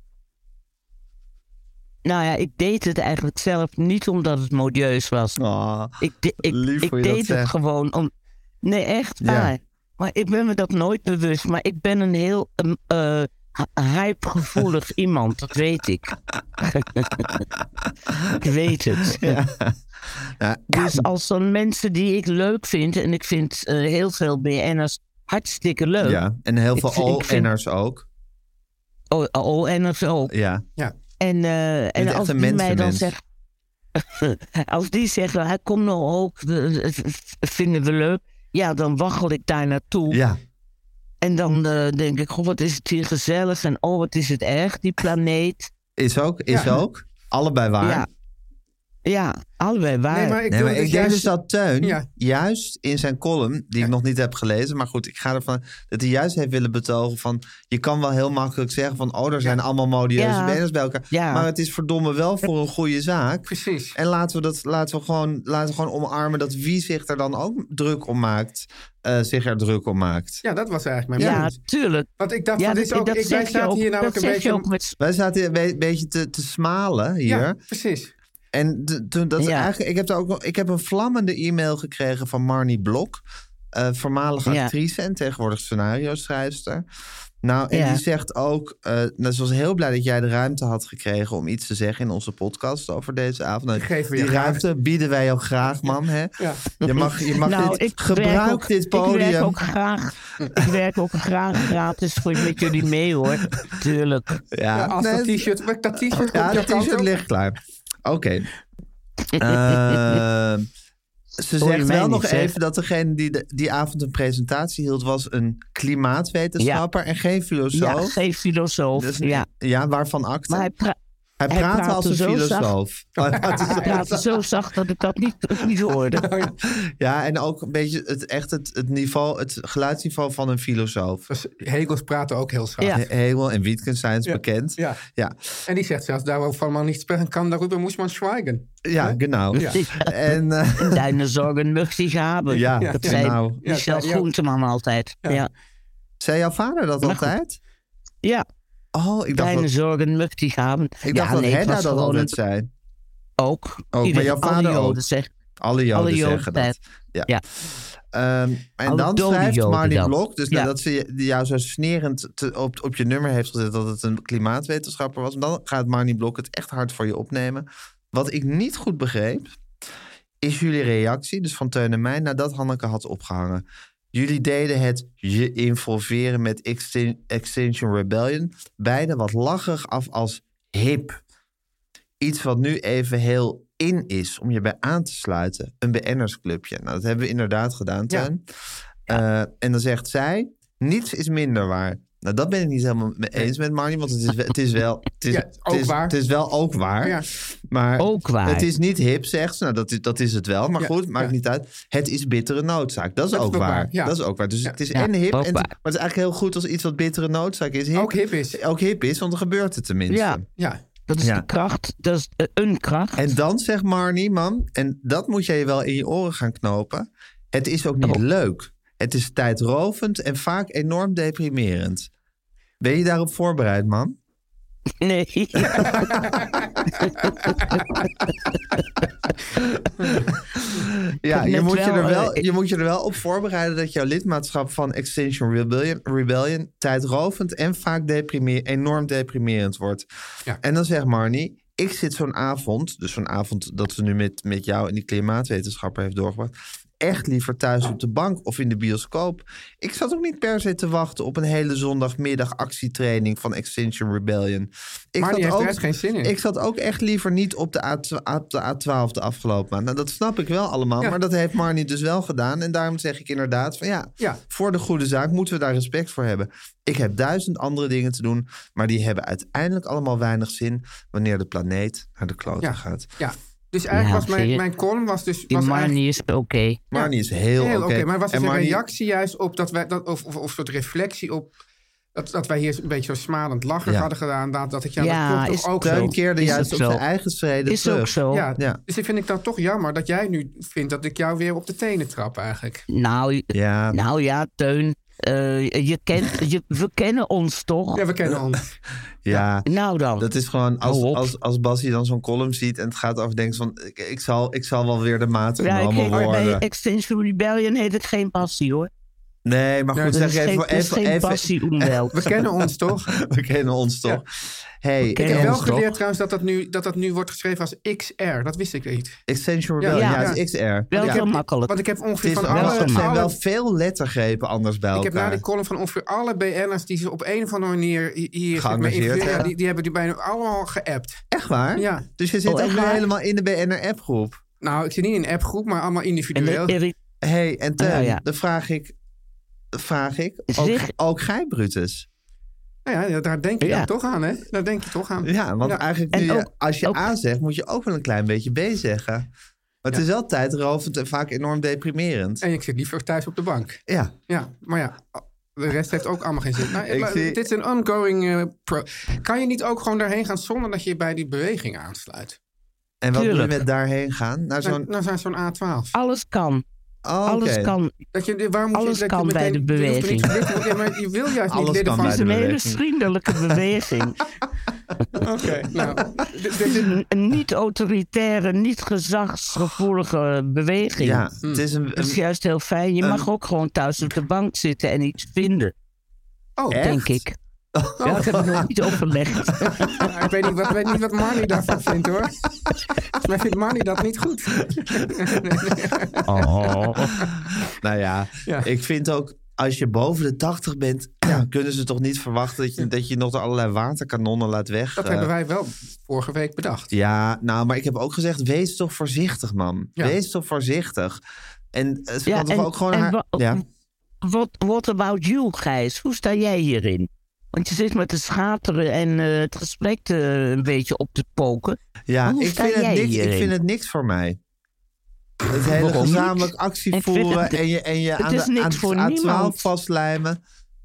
Nou ja, ik deed het eigenlijk zelf niet omdat het modieus was. Oh, ik de, ik, lief ik hoe je deed dat het zegt. gewoon om... Nee, echt waar. Ja. Maar ik ben me dat nooit bewust. Maar ik ben een heel uh, hypegevoelig iemand, dat weet ik. Ik weet het. Ja. Ja. Dus als dan mensen die ik leuk vind... en ik vind uh, heel veel B N'ers hartstikke leuk. Ja, en heel veel O N'ers ook. O N'ers ook. Ja. Ja. En, uh, en als die mensen, mij dan mens. zegt... als die zeggen, hij komt nou ook, vinden we leuk... ja, dan waggel ik daar naartoe. Ja. En dan uh, denk ik, goh, wat is het hier gezellig... en oh, wat is het erg, die planeet. Is ook, is ja. ook. Allebei waar. Ja. Ja, allebei waar. Nee, maar ik, Nee, maar dus ik denk juist- dus dat Teun Ja. juist in zijn column, die ik nog niet heb gelezen, maar goed, ik ga ervan dat hij juist heeft willen betogen van, je kan wel heel makkelijk zeggen van, oh, er zijn allemaal modieuze Ja. B N'ers bij elkaar, Ja. maar het is verdomme wel voor een goede zaak. Precies. En laten we dat, laten we gewoon, laten we gewoon omarmen dat wie zich er dan ook druk om maakt, uh, zich er druk om maakt. Ja, dat was eigenlijk mijn Ja, punt. tuurlijk. Want ik dacht, Ja, van, dit is dat, ook, dat ik, wij zeg je zaten ook, hier dat namelijk een zeg beetje... je ook met... Wij zaten een be- beetje te, te smalen hier. Ja, precies. En de- toen dat Ja. eigenlijk, ik heb, daar ook, nog- ik heb een vlammende e-mail gekregen van Marnie Blok, uh, voormalige Ja. actrice en tegenwoordig scenario-schrijfster. Nou, en Ja. die zegt ook, uh, nou, ze was heel blij dat jij de ruimte had gekregen om iets te zeggen in onze podcast over deze avond. Nou, Geven we die je graag. ruimte bieden wij jou graag, mam. Hè? Ja. Je mag, je mag Nou, dit, ik gebruik werk ook, dit podium. Ik werk ook graag, ik werk ook graag gratis voor met jullie mee, hoor. Tuurlijk. Ja, Ja, als nee, dat t-shirt... Dat t-shirt komt Ja, jouw dat kant t-shirt op. ligt klaar. Oké. Eh, ze Hoor je zegt mij wel niet, nog zeg? even dat degene die de, die avond een presentatie hield, was een klimaatwetenschapper en geen Ja, filosoof. geen filosoof. Dus, ja. ja, waarvan acte? Maar hij, pra hij hij praatte praatte als een zo filosoof. hij praatte zo zacht dat ik dat niet, niet hoorde. Ja, en ook een beetje het, echt het, het niveau, het geluidsniveau van een filosoof. Dus Hegels praten ook heel zacht. Ja. He- Hegel en Wittgenstein is Ja. bekend. Ja. Ja, En die zegt zelfs, daarover man niet spreken kan, darüber muss man schweigen. ja, genau. Ja. En, uh, Deine zorgen möchte ich haben. Ja, dat ja, zei nou. Michel Ja, ja. Groenteman altijd. Ja, ja. zei jouw vader dat Maar goed. altijd? Oh, ik dacht Deine dat, zorgen möchte ich haben. ik dacht ja, dat nee, het Hedda was dat gewoon altijd een- zei. Ook. maar Iedereen- jouw vader alle ook. Joden zeggen. Alle Joden Alle Joden zeggen dat. tijd. Ja. Ja. Ehm, en Alle dan dode schrijft Joden Marnie dan. Blok, dus Ja. nadat ze je- jou zo snerend te- op, op je nummer heeft gezet dat het een klimaatwetenschapper was, dan gaat Marnie Blok het echt hard voor je opnemen. Wat ik niet goed begreep, is jullie reactie, dus van Teun en mij, nadat Hanneke had opgehangen. Jullie deden het je involveren met Extin- Extinction Rebellion beide wat lacherig af als hip. Iets wat nu even heel in is om je bij aan te sluiten. Een B N'ersclubje. Nou, dat hebben we inderdaad gedaan, Ja. Teun. Eh, en dan zegt zij, niets is minder waar. Nou, dat ben ik niet helemaal mee eens met Marnie, want het is, wel- het is wel... Het is, Ja, ook het is, waar. Het is wel ook waar. Ja. Maar Ook waar. het is niet hip, zegt ze. Nou, dat is, dat is het wel. Maar Ja, goed, maakt ja. niet uit. Het is bittere noodzaak. Dat is Dat is ook ook waar. waar, ja. Dat is ook waar. Dus Ja. het is Ja, en hip. ook En, waar. maar het is eigenlijk heel goed als iets wat bittere noodzaak is. Hip, Ook hip is. Ook hip is, want dan gebeurt het tenminste. Ja. Ja. Dat is Ja. de kracht. Dat is eh, een kracht. En dan zegt Marnie, man, en dat moet jij je wel in je oren gaan knopen. Het is ook niet Oh. leuk. Het is tijdrovend en vaak enorm deprimerend. Ben je daarop voorbereid, man? Nee. Ja, je net moet je, wel, er wel, eh, je moet je er wel op voorbereiden dat jouw lidmaatschap van Extinction Rebellion, Rebellion tijdrovend en vaak deprimer, enorm deprimerend wordt. Ja. En dan zegt Marnie, ik zit zo'n avond, dus zo'n avond dat ze nu met, met jou en die klimaatwetenschapper heeft doorgebracht, echt liever thuis op de bank of in de bioscoop. Ik zat ook niet per se te wachten op een hele zondagmiddag actietraining van Extinction Rebellion. Ik Maar die zat heeft er ook, echt geen zin in. Ik zat ook echt liever niet op de, A, op de A twaalf de afgelopen maand. Nou, dat snap ik wel allemaal, Ja. maar dat heeft Marnie dus wel gedaan. En daarom zeg ik inderdaad van ja, Ja. voor de goede zaak moeten we daar respect voor hebben. Ik heb duizend andere dingen te doen, maar die hebben uiteindelijk allemaal weinig zin wanneer de planeet naar de klote Ja. gaat. Ja. Dus eigenlijk Ja, was mijn, zie je. mijn column was dus... Die was Marnie is oké. Marnie is heel, Heel oké. oké, maar was En dus een Marnie- reactie juist op dat wij, dat, of, of, of een soort reflectie op dat, dat wij hier een beetje zo smalend lachen Ja. hadden gedaan. Dat, dat ik ja, Ja, dat klopt is toch ook Teun zo. keerde Is juist ook op zo. zijn eigen schreden Is terug. ook zo. Ja, Ja. dus ik vind ik dan toch jammer dat jij nu vindt dat ik jou weer op de tenen trap eigenlijk. Nou, Ja. nou ja, Teun. eh, je kent, je, we kennen ons toch? Ja, we kennen ons. Ja, Nou dan. dat is gewoon als, Hou op. als, als Bassie dan zo'n column ziet en het gaat over denkt van ik, ik, zal, ik zal wel weer de maat Ja, ik genomen heet- bij worden. Extinction Rebellion heet het geen passie, hoor. Nee, maar Ja, goed, Dat zeg is even, geen, voor dat is even, geen even passie umwelt. We kennen ons toch? we kennen ons toch? Hey, Ik kennen heb wel ons toch? geleerd trouwens dat dat, nu, dat dat nu wordt geschreven als X R. Dat wist ik niet. Extinction Ja, Rebellion, ja, ja. het is X R. Wel Ja. heel makkelijk. Want ik heb Het, ongeveer is van wel, alle... het zijn alle- wel veel lettergrepen anders bij ik heb na elkaar. die column van ongeveer alle B N'ers die ze op een of andere manier hi- hier Geëngageerd me hebben. ja, die, die hebben die bijna allemaal geappt. Echt waar? Ja. Dus je zit Oh, ook echt nu waar? helemaal in de B N R-appgroep. Nou, ik zit niet in een appgroep, maar allemaal En individueel. de Erik, hey, en Teun, Ja, ja. dan vraag ik, vraag ik ook, Zeg- ook gij, Brutus? Nou ja, daar denk je Ja. dan toch aan, hè? Daar denk je toch aan. Ja, want eigenlijk nu, En je- ook- als je ook- A zegt, moet je ook wel een klein beetje B zeggen. Maar het Ja. is wel tijdrovend en vaak enorm deprimerend. En ik zit liever thuis op de bank. Ja. Ja, maar ja, de rest heeft ook allemaal geen zin. Nou, Ik maar zie- Dit is een ongoing... eh, pro- kan je niet ook gewoon daarheen gaan zonder dat je bij die beweging aansluit? En wat Tuurlijk. moet je met daarheen gaan? Naar zo'n... Nou, nou zo'n A twaalf. Alles kan. Oh, oké. Alles kan. Dat je, waarom moet Alles je, dat kan je bij meteen- de je hoeft er niet beweging. lid te- ja, maar je wil juist Alles niet lid kan van... bij Het is de een hele beweging. vriendelijke beweging. Oké, nou... dit- Het dit- is een, een niet-autoritaire, niet-gezagsgevoelige beweging. Ja, het is een... Het is een juist heel fijn. Je mag ook gewoon thuis op de bank zitten en iets vinden, Oh, denk ik. Ja, dat heb ik nog niet overlegd. Ja, ik weet niet, wat, weet niet wat Marnie daarvan vindt, hoor. Volgens mij vindt Marnie dat niet goed. Oh. nou ja, Ja. ik vind ook... Als je boven de tachtig bent, kunnen ze toch niet verwachten... dat je, dat je nog door allerlei waterkanonnen laat weg. Dat eh. hebben wij wel vorige week bedacht. Ja, nou, maar ik heb ook gezegd... wees toch voorzichtig, man. Ja. Wees toch voorzichtig. En eh, ze Ja, kan toch en- ook gewoon en haar... wa- Ja. What, what about you, Gijs? Hoe sta jij hierin? Want je zit met te schateren en eh, het gesprek te, een beetje op te poken. Ja, Hoe ik sta vind, het jij niks, ik hierin? vind het niks voor mij. Het hele Waarom niet? gezamenlijk actie Ik vind voeren het- en je, en je het aan is de niks aan voor A twaalf niemand. vastlijmen.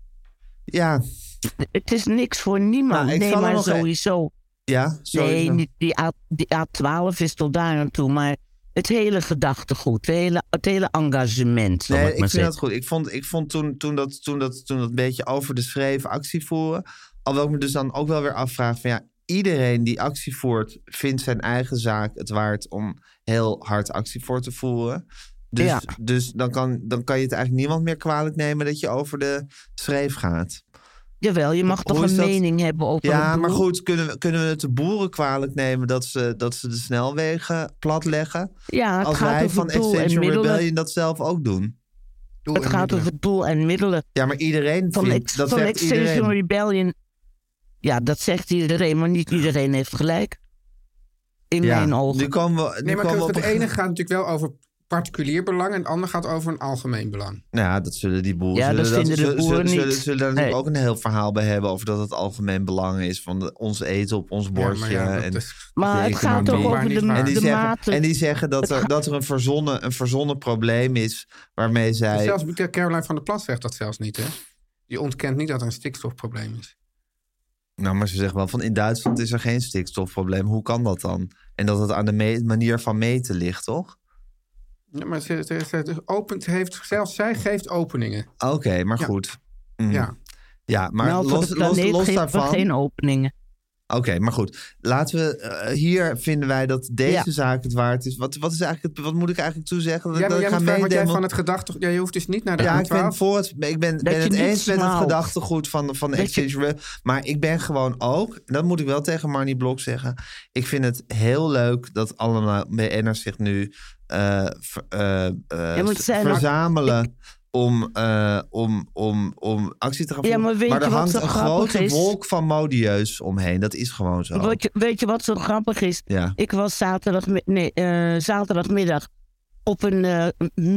Ja, Het is niks voor niemand. Nou, ik nee, zal er maar nog e- sowieso. ja, sowieso. Nee, niet die, A, die A twaalf is tot daar aan toe. Maar het hele gedachtegoed, het hele, het hele engagement, zal Nee, ik ik maar vind zeggen. dat goed. Ik vond, ik vond toen, toen, dat, toen, dat, toen dat beetje over de schreef actie voeren... alhoewel ik me dus dan ook wel weer afvraag van ja... iedereen die actie voert, vindt zijn eigen zaak het waard... om heel hard actie voor te voeren. Dus, Ja. dus dan, kan, dan kan je het eigenlijk niemand meer kwalijk nemen... dat je over de schreef gaat. Jawel, je mag Hoe toch is een dat? mening hebben over Ja, het maar doel? goed, kunnen we, kunnen we het de boeren kwalijk nemen... dat ze, dat ze de snelwegen platleggen? Ja, het Als gaat wij over van het doel en Extinction middelen. Rebellion dat zelf ook doen. Doel Het en gaat middelen. over het doel en middelen. Ja, maar iedereen Van, vindt... ex, dat van zegt Extinction iedereen. Rebellion. Ja, dat zegt iedereen, maar niet iedereen heeft gelijk. In Ja, mijn ogen. nu komen we, nu Nee, maar komen we het op een- ene gaat natuurlijk wel over particulier belang... en het andere gaat over een algemeen belang. Nou ja, dat zullen die boeren... Ja, zullen dat vinden de zullen, boeren zullen, niet. Zullen, zullen daar natuurlijk Nee. ook een heel verhaal bij hebben... over dat het algemeen belang is van de, ons eten op ons bordje. Ja, maar ja, dat en, is- Maar het Jeetje, gaat man, toch die- over de, niet waar. en, die de zeggen, mate. en die zeggen dat Het er, gaat- dat er een, verzonnen, een verzonnen probleem is... waarmee zij... Zelfs Caroline van der Plas zegt dat zelfs niet, hè? Die ontkent niet dat er een stikstofprobleem is. Nou, maar ze zeggen wel van in Duitsland is er geen stikstofprobleem. Hoe kan dat dan? En dat het aan de me- manier van meten ligt, toch? Ja, maar ze, ze, ze opent, heeft, zelfs zij geeft openingen. Oké, maar Ja. goed. Mm. Ja. Ja, maar nou, voor los, de los, planeet los geven we daarvan... geen openingen. Oké, maar goed. Laten we... eh, hier vinden wij dat deze Ja. zaak het waard is. Wat, wat, is eigenlijk het, wat moet ik eigenlijk toezeggen? Dat, Jij, dat jij ik moet ga vragen wat jij meedelen? van het gedachte... Ja, je hoeft dus niet naar de Ja, A ik ben, twaalf. voor het, ik ben, ben je het niet eens met het smaalt. gedachtegoed van, van de Dat je- Extinction Rebellion. Maar ik ben gewoon ook, dat moet ik wel tegen Marnie Blok zeggen... ik vind het heel leuk dat allemaal B N'ers zich nu eh, ver- eh, eh, Ja, maar het zijn ook- verzamelen... Om, eh, om, om, om actie te gaan Ja, voeren. maar weet er je wat hangt zo een grappig grote is? wolk van modieus omheen. Dat is gewoon zo. Weet je, weet je wat zo grappig is? Ja. Ik was zaterdag, nee, eh, zaterdagmiddag op een eh,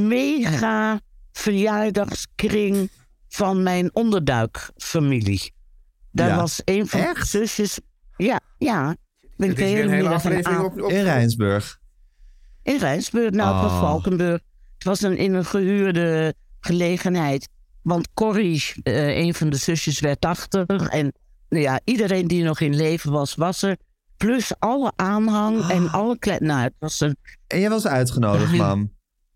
mega verjaardagskring van mijn onderduikfamilie. Daar Ja. was een van de zusjes. Ja, ja. Ben Dit ik is de weer een hele middag aflevering aan- op... op In Rijnsburg. In Rijnsburg, nou, het was Oh. Valkenburg. Het was een, in een gehuurde gelegenheid. Want Corrie, eh, een van de zusjes, werd tachtig. En nou ja, iedereen die nog in leven was, was er. Plus alle aanhang en alle kle- Nou, het was een... En jij was uitgenodigd, mam.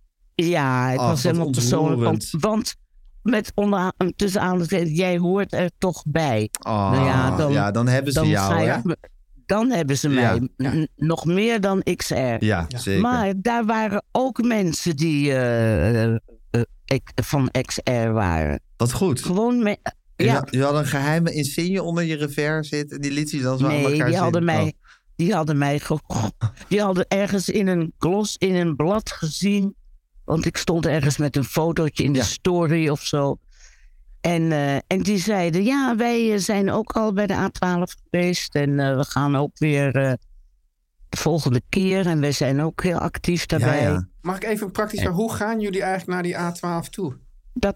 Ja, het Ach, was wat helemaal persoonlijk. Want, ontroerend. want met onder, tussen aanhalingstekens, jij hoort er toch bij. Oh, Nou ja, dan- ja, dan hebben ze Dan, jou, hè? schrijf- dan hebben ze Ja. mij. N- Nog meer dan X R. Ja, zeker. Maar daar waren ook mensen die eh, eh, eh, ik- van X R waren. Wat goed. Gewoon me- Je, ja, had, je had een geheime insigne onder je revers zitten... en die liet je dan zo aan nee, elkaar die zien. hadden mij, Oh. die hadden mij, ge- die hadden ergens in een glos, in een blad gezien. Want ik stond ergens met een fotootje in de Ja. story of zo. En, eh, en die zeiden, ja, wij eh, zijn ook al bij de A twaalf geweest. En eh, we gaan ook weer eh, de volgende keer. En wij zijn ook heel actief daarbij. Ja, ja. Mag ik even praktisch vragen, hoe gaan jullie eigenlijk naar die A twaalf toe? Dat,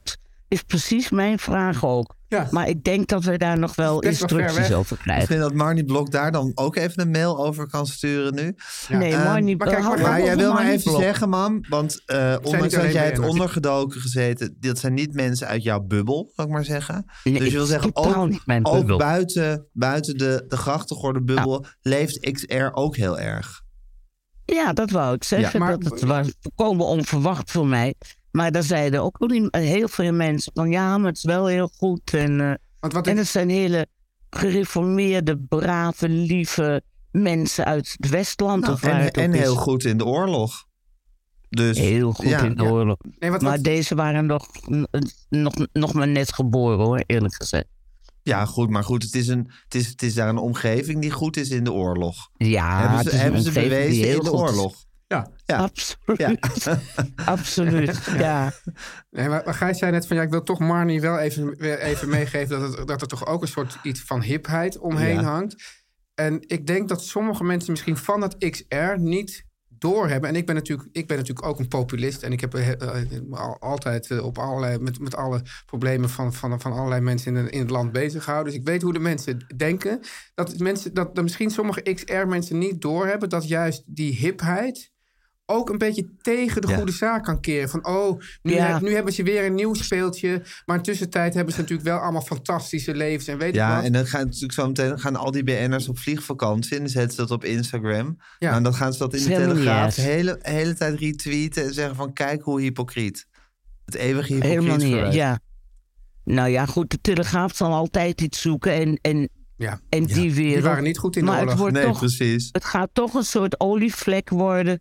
is precies mijn vraag ook. Ja. Maar ik denk dat we daar nog wel Best wel ver instructies weg. over Ik krijgen. vind dat Marnie Blok daar dan ook even een mail over kan sturen nu. Nee, Ehm, Marnie, maar kijk, hou maar op Maar over jij wil maar Marnie even Blok. zeggen, mam. Want uh, ondanks niet dat alleen jij hebt B N'ers. ondergedoken gezeten... dat zijn niet mensen uit jouw bubbel, zal ik maar zeggen. Nee, dus je wil zeggen, totaal ook, niet mijn ook bubbel. buiten, buiten de, de grachtengordenbubbel... leeft X R ook heel erg. Ja, dat wou ik zeggen. Ja, maar- dat het was volkomen onverwacht voor mij. Maar daar zeiden ook wel die- heel veel mensen van... ja, maar het is wel heel goed. En, uh, Want wat en ik, het zijn hele gereformeerde, brave, lieve mensen uit het Westland. Nou, of waar en het ook en is. heel goed in de oorlog. Dus, Heel goed ja. in de oorlog. nee, wat, Maar wat, deze waren nog, nog, nog maar net geboren, hoor, eerlijk gezegd. Ja, goed, maar goed, het is, een, het, is, het is daar een omgeving die goed is in de oorlog. Ja, hebben het ze, is een hebben ze omgeving die bewezen heel in de goed is. oorlog. ja. Ja. Absoluut. Absoluut, ja. Nee, maar, maar Gijs zei net van... ja, ik wil toch Marnie wel even, weer even meegeven... Dat, het, dat er toch ook een soort iets van hipheid omheen Ja. hangt. En ik denk dat sommige mensen misschien van dat X R niet doorhebben. En ik ben natuurlijk, ik ben natuurlijk ook een populist. En ik heb uh, uh, al- altijd uh, op allerlei, met, met alle problemen van, van, van allerlei mensen in, de, in het land bezig gehouden. Dus ik weet hoe de mensen denken. Dat, mensen, dat, dat misschien sommige X R-mensen niet doorhebben... dat juist die hipheid ook een beetje tegen de Ja. goede zaak kan keren. Van, oh, nu, Ja. heb- nu hebben ze weer een nieuw speeltje. Maar in tussentijd hebben ze natuurlijk wel allemaal fantastische levens. En weet ik Ja, wat. en dan gaan natuurlijk zo meteen gaan al die B N'ers op vliegvakantie en dan zetten ze dat op Instagram. Ja. Nou, en dan gaan ze dat in de Helemaal niet Telegraaf de erg. hele, hele tijd retweeten en zeggen van kijk hoe hypocriet. Het eeuwige hypocriet. Helemaal niet, vooruit. ja. Nou ja, goed, de Telegraaf zal altijd iets zoeken en, en, Ja. en die wereld. Die waren niet goed in de maar oorlog. Het, wordt Nee, toch, precies. het gaat toch een soort olievlek worden.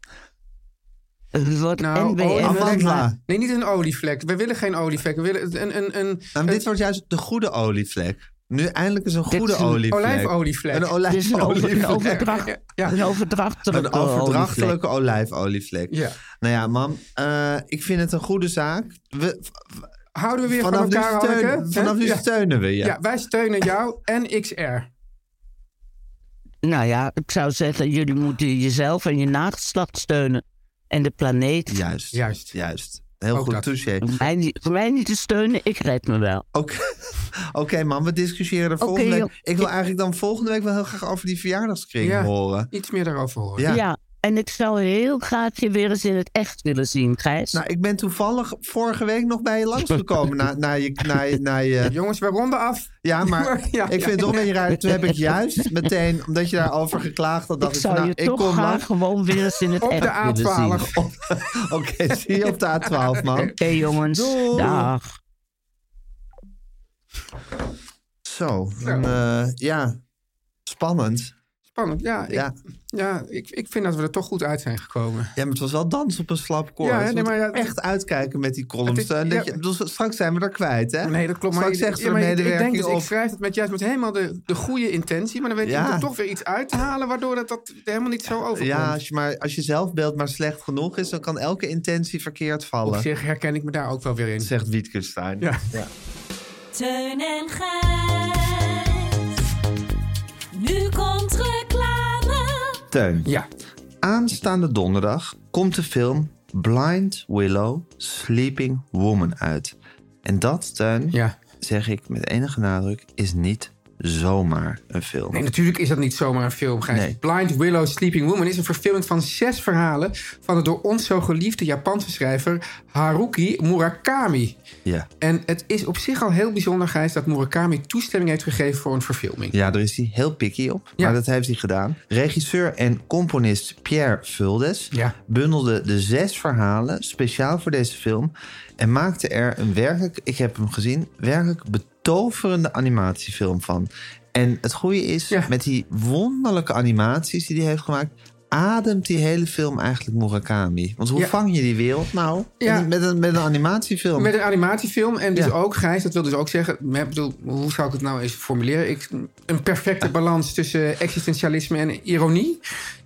Het wordt Nou, N B N. Amandla. Nee, niet een olievlek. We willen geen olievlek. We willen een, een, een, Nou, maar dit wordt juist de goede olievlek. Nu eindelijk is een Dit goede is een olievlek. olijfolievlek. Een Het is een, over, een, olijfolievlek. overdracht, Ja. een overdrachtelijke Een overdrachtelijke olievlek. olijfolievlek. Ja. Nou ja, mam, eh, ik vind het een goede zaak. We, Houden we weer vanaf van nu, elkaar, steun- Hanneke? vanaf nu Ja. steunen we je. Ja, wij steunen jou en X R. Nou ja, ik zou zeggen, jullie moeten jezelf en je nageslacht steunen. En de planeet. Juist, Juist. juist. Heel Ook goed, dat. touché. Voor mij, niet, voor mij niet te steunen, ik red me wel. Oké, Oké, man, we discussiëren er Oké, volgende week. joh. Ik wil eigenlijk dan volgende week wel heel graag over die verjaardagskring Ja. horen. Iets meer daarover horen. Ja. Ja. En ik zou heel graag je weer eens in het echt willen zien, Gijs. Nou, ik ben toevallig vorige week nog bij je langsgekomen na, na je... Na je, na je Jongens, we ronden af. ja, maar Ja, ik vind ja. het toch een beetje raar. Toen heb ik juist meteen, omdat je daarover geklaagd had, dacht ik ik, zou van, je nou, ik toch kom graag langs. gewoon weer eens in het Op echt de A willen zien. twaalf. Oké, zie je op de A twaalf, man. Oké, jongens. Doei. Dag. Zo, dan, eh, ja, spannend. Spannend, ja. Ik, Ja. ja, ik, ik vind dat we er toch goed uit zijn gekomen. Ja, maar het was wel dans op een slap koord. Ja, Ja, nee, maar ja, echt uitkijken met die columns. Het is- En dat ja. je, bedoel, straks zijn we er kwijt, hè? Nee, dat klopt. Straks Maar, zegt ze ja, maar de ik- ik denk medewerking dus, ik op. schrijf het met juist met helemaal de, de goede intentie. Maar dan weet je Ja. er toch weer iets uit te halen... waardoor dat, dat helemaal niet zo overkomt. Ja, als je, maar, als je zelfbeeld maar slecht genoeg is, dan kan elke intentie verkeerd vallen. Op zich herken ik me daar ook wel weer in. Zegt Wittgenstein. Ja. Teun en Gijs. Nu komt reclame. Teun. Ja. Aanstaande donderdag komt de film Blind Willow Sleeping Woman uit. En dat, Teun, Ja. zeg ik met enige nadruk, is niet zomaar een film. Nee, natuurlijk is dat niet zomaar een film, Gijs. Nee. Blind Willow Sleeping Woman is een verfilming van zes verhalen... van de door ons zo geliefde Japanse schrijver Haruki Murakami. Ja. En het is op zich al heel bijzonder, Gijs... dat Murakami toestemming heeft gegeven voor een verfilming. Ja, daar is hij heel picky op. Ja. Maar dat heeft hij gedaan. Regisseur en componist Pierre Vuldes Ja. bundelde de zes verhalen speciaal voor deze film... en maakte er een werkelijk, ik heb hem gezien... werkelijk betoverende animatiefilm van. En het goede is, Ja. met die wonderlijke animaties die hij heeft gemaakt... ademt die hele film eigenlijk Murakami. Want hoe Ja. vang je die wereld nou? Ja. Met, een, met een animatiefilm. Met een animatiefilm. En dus Ja. ook, Gijs, dat wil dus ook zeggen... Ik bedoel, hoe zou ik het nou eens formuleren? Ik, een perfecte balans tussen existentialisme en ironie.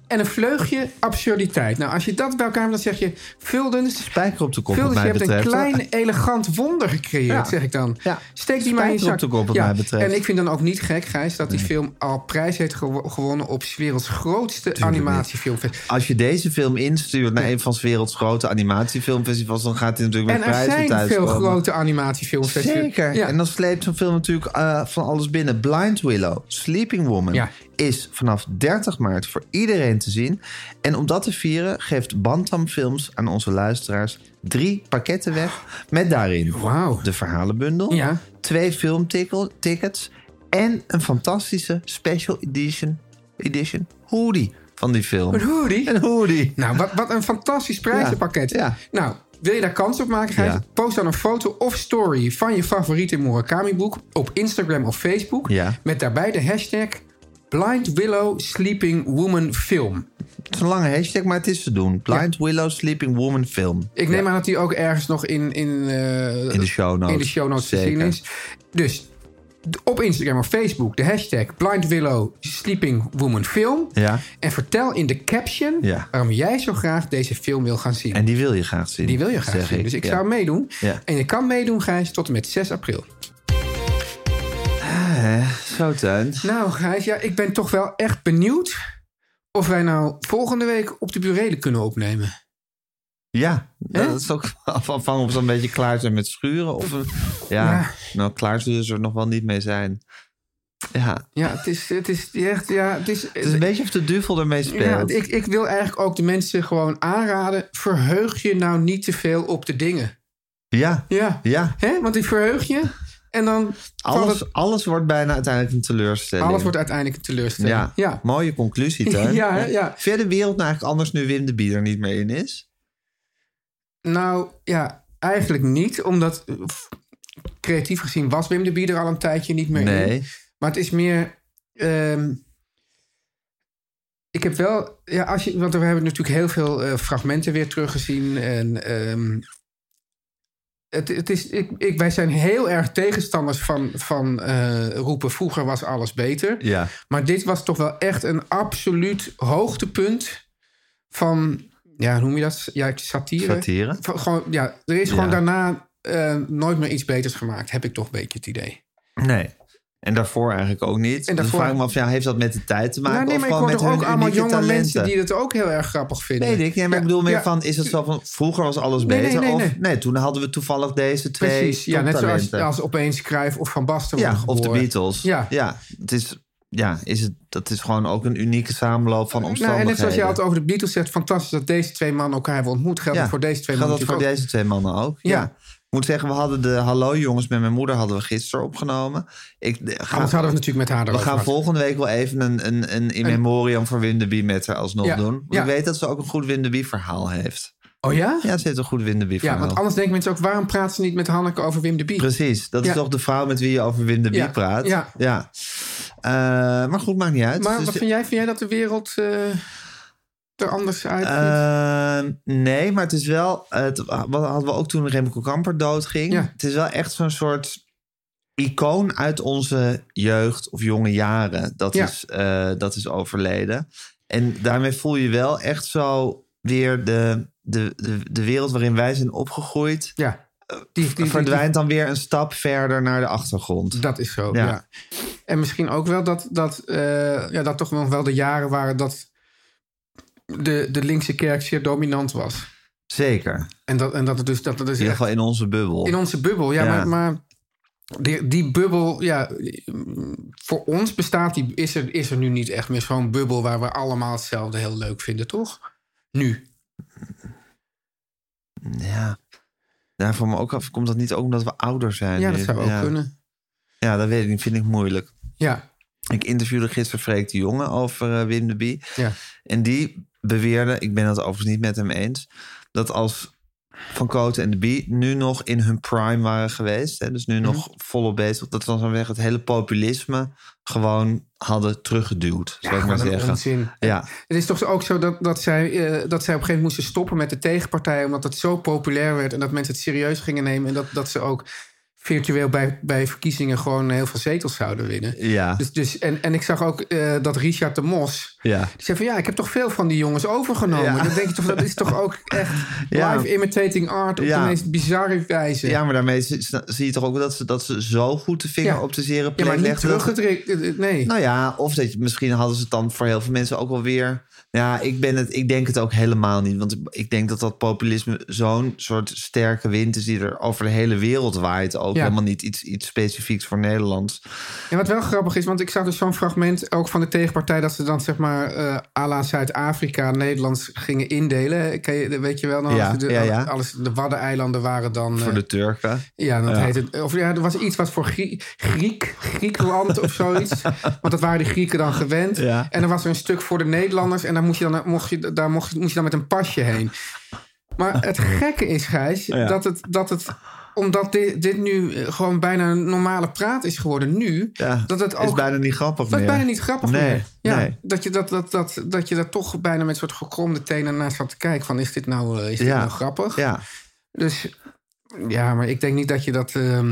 en een vleugje absurditeit. Nou, als je dat bij elkaar hebt, dan zeg je... Vuldens, Spijker op de kop, Vuldens, wat mij je hebt betreft. een klein, elegant wonder gecreëerd, Ja. zeg ik dan. Ja. Steek die maar in je Spijker zak. op de kop, wat ja. mij betreft. En ik vind dan ook niet gek, Gijs, dat die film al prijs heeft gewo- gewonnen... op 's werelds grootste animatiefilmfestival. Als je deze film instuurt naar een van 's werelds grote animatiefilmfestivals... dan gaat hij natuurlijk En met er prijzen zijn thuiskomen. veel grote animatiefilmfestivals. Zeker. Ja. En dan sleept zo'n film natuurlijk uh, van alles binnen. Blind Willow, Sleeping Woman... Ja. is vanaf dertig maart voor iedereen te zien. En om dat te vieren geeft Bantam Films aan onze luisteraars... drie pakketten weg met daarin Wauw. de verhalenbundel... Ja. twee filmtickets en een fantastische special edition, edition hoodie van die film. Een hoodie? Een hoodie. Nou, wat, wat een fantastisch prijzenpakket. Ja. Nou, wil je daar kans op maken, Gijs? Ja. Post dan een foto of story van je favoriete Murakami-boek... op Instagram of Facebook... Ja. met daarbij de hashtag Blind Willow Sleeping Woman Film. Het is een lange hashtag, maar het is te doen. Blind Willow Sleeping Woman Film. Ik neem aan dat die ook ergens nog in, in, uh, In de show notes. in de show notes te Zeker. zien is. Dus d- op Instagram of Facebook de hashtag Blind Willow Sleeping Woman Film. Ja. En vertel in de caption Ja. waarom jij zo graag deze film wil gaan zien. En die wil je graag zien. Die wil je graag zeg zien. Dus ik ja. zou meedoen. Ja. En je kan meedoen, Gijs, tot en met zes april. Eh, zo, Teun. Nou, Gijs, ja, ik ben toch wel echt benieuwd... of wij nou volgende week op de burelen kunnen opnemen. Ja, Hè? dat is ook afhankelijk of ze een beetje klaar zijn met schuren. Of, een- ja, Ja. nou, klaar zullen ze er nog wel niet mee zijn. Ja, Ja, het is, het is echt... Ja, het is, het is een beetje of de duivel ermee speelt. ja, ik, ik wil eigenlijk ook de mensen gewoon aanraden... verheug je nou niet te veel op de dingen. Ja, Ja, ja. hè? Want die verheug je en dan... valt Alles, het- alles wordt bijna uiteindelijk een teleurstelling. alles wordt uiteindelijk een teleurstelling. Ja, Ja. mooie conclusie, Teun. Ja, hè, ja. Vind je de wereld nou eigenlijk anders nu Wim de Bie er niet meer in is? Nou, ja, eigenlijk niet. Omdat eh, f- creatief gezien was Wim de Bie er al een tijdje niet meer in. Nee. Maar het is meer... ehm, ik heb wel... Ja, als je, want we hebben natuurlijk heel veel eh, fragmenten weer teruggezien. En ehm, het, het is, ik, ik, wij zijn heel erg tegenstanders van, van eh, roepen... vroeger was alles beter. Ja. Maar dit was toch wel echt een absoluut hoogtepunt van... Ja, hoe noem je dat? Ja, satire. Satire. Van, gewoon, ja, er is gewoon Ja. daarna eh, nooit meer iets beters gemaakt. Heb ik toch een beetje het idee. Nee. En daarvoor eigenlijk ook niet. En En daarvoor- dan vraag ik me af, ja, heeft dat met de tijd te maken? Nou, nee, of maar ik gewoon hoor met toch ook hun allemaal unieke jonge talenten? mensen die het ook heel erg grappig vinden. Weet ik, ja, maar Ja, ik bedoel meer ja. van, is het zo van, vroeger was alles Nee, beter? nee, nee, Of nee. toen hadden we toevallig deze twee Precies, ja, net zoals toptalenten. als opeens Cruijff of Van Basten Ja, worden of de geboren. Beatles. Ja. ja, het is, ja is het, dat is gewoon ook een unieke samenloop van Nou, en omstandigheden. net zoals je altijd over de Beatles zegt... fantastisch dat deze twee mannen elkaar hebben ontmoet. Geldt Ja, dat voor deze twee Geldt mannen dat voor natuurlijk deze twee mannen ook? Ja. Ja. Ik moet zeggen, we hadden de Hallo Jongens met mijn moeder hadden we gisteren opgenomen. Ik de- ook. ga, Anders hadden we het natuurlijk met haar we erover gaan gehad. volgende week wel even een, een, een in Een- memoriam voor Wim de Bie met haar alsnog Ja, doen. Want ja. ik weet dat ze ook een goed Wim de Bie verhaal heeft. Oh ja? Ja, ze heeft een goed Wim de Bie Ja, verhaal. want anders denken mensen ook... waarom praten ze niet met Hanneke over Wim de Bie? Precies, dat Ja. is toch de vrouw met wie je over Wim de Bie Ja, praat. ja. ja. Eh, maar goed, maakt niet uit. Maar Dus- wat vind jij? Vind jij dat de wereld eh, er anders uitziet? Eh, nee, maar het is wel... Het, wat hadden we ook toen Remco Kamper doodging. Ja. Het is wel echt zo'n soort icoon uit onze jeugd of jonge jaren. Dat, Ja. is, eh, dat is overleden. En daarmee voel je wel echt zo weer de, de, de, de wereld waarin wij zijn opgegroeid... ja. Die, die, die- verdwijnt dan weer een stap verder naar de achtergrond. Dat is zo, ja. Ja. En misschien ook wel dat, dat, eh, ja, dat toch nog wel de jaren waren... dat de, de linkse kerk zeer dominant was. Zeker. En dat, en dat het dus... Dat het dus In ieder echt- geval in onze bubbel. in onze bubbel, ja. Ja. Maar, maar die, die bubbel, ja... Voor ons bestaat die... Is er, is er nu niet echt meer zo'n bubbel... waar we allemaal hetzelfde heel leuk vinden, toch? Nu. Ja. Ja, voor me ook af komt dat niet ook omdat we ouder zijn. Ja, nu. dat zou ook ja. kunnen. Ja, dat weet ik niet. Vind ik moeilijk. Ja. Ik interviewde gisteren Freek de Jonge over uh, Wim de Bie. Ja. En die beweerde, ik ben het overigens niet met hem eens... dat als Van Kooten en de Bie nu nog in hun prime waren geweest... Hè, dus nu Mm-hmm. nog volop bezig... dat dan zou zeggen het hele populisme gewoon hadden teruggeduwd. Zou ik maar wat een zeggen. onzin. Ja. Het is toch ook zo dat, dat, zij, uh, dat zij op een gegeven moment moesten stoppen met de tegenpartij... omdat het zo populair werd en dat mensen het serieus gingen nemen... en dat, dat ze ook virtueel bij, bij verkiezingen gewoon heel veel zetels zouden winnen. Ja. Dus, dus, en, en ik zag ook uh, dat Richard de Mos... Ja. Die zei van ja, ik heb toch veel van die jongens overgenomen. Ja. Dan denk je toch, dat is toch ook echt Ja. live imitating art op Ja. de meest bizarre wijze. Ja, maar daarmee zie zie je toch ook wel dat ze, dat ze zo goed de vinger Ja. op de zere Ja, plek maar niet legden dat- teruggedrukt. Nee. Nou ja, of dat je, misschien hadden ze het dan voor heel veel mensen ook wel weer... Ja, ik, ben het, ik denk het ook helemaal niet. Want ik denk dat dat populisme zo'n soort sterke wind is... die er over de hele wereld waait. Ook Ja. helemaal niet iets, iets specifieks voor Nederland. En wat wel grappig is, want ik zag dus zo'n fragment ook van de tegenpartij... dat ze dan zeg maar uh, à la Zuid-Afrika Nederlands gingen indelen. Ken je, weet je wel? Dan Ja, de, ja, ja. Alles, de Waddeneilanden waren dan... Voor uh, de Turken. Ja, dat Ja. heet het. Of ja, er was iets wat voor Grie- Griek, Griekenland of zoiets. Want dat waren de Grieken dan gewend. Ja. En dan was er een stuk voor de Nederlanders. En daar moest je dan, mocht je, daar mocht, moest je dan met een pasje heen. Maar het gekke is, Gijs, Ja. dat, het, dat het... omdat dit, dit nu gewoon bijna een normale praat is geworden nu... Ja, dat het ook is bijna niet grappig dat meer. is bijna niet grappig Nee, meer. Ja, nee. dat, je dat, dat, dat, dat je daar toch bijna met soort gekromde tenen naar zat te kijken... van is dit nou, uh, is dit Ja. nou grappig? Ja. Dus ja, maar ik denk niet dat je dat... Uh,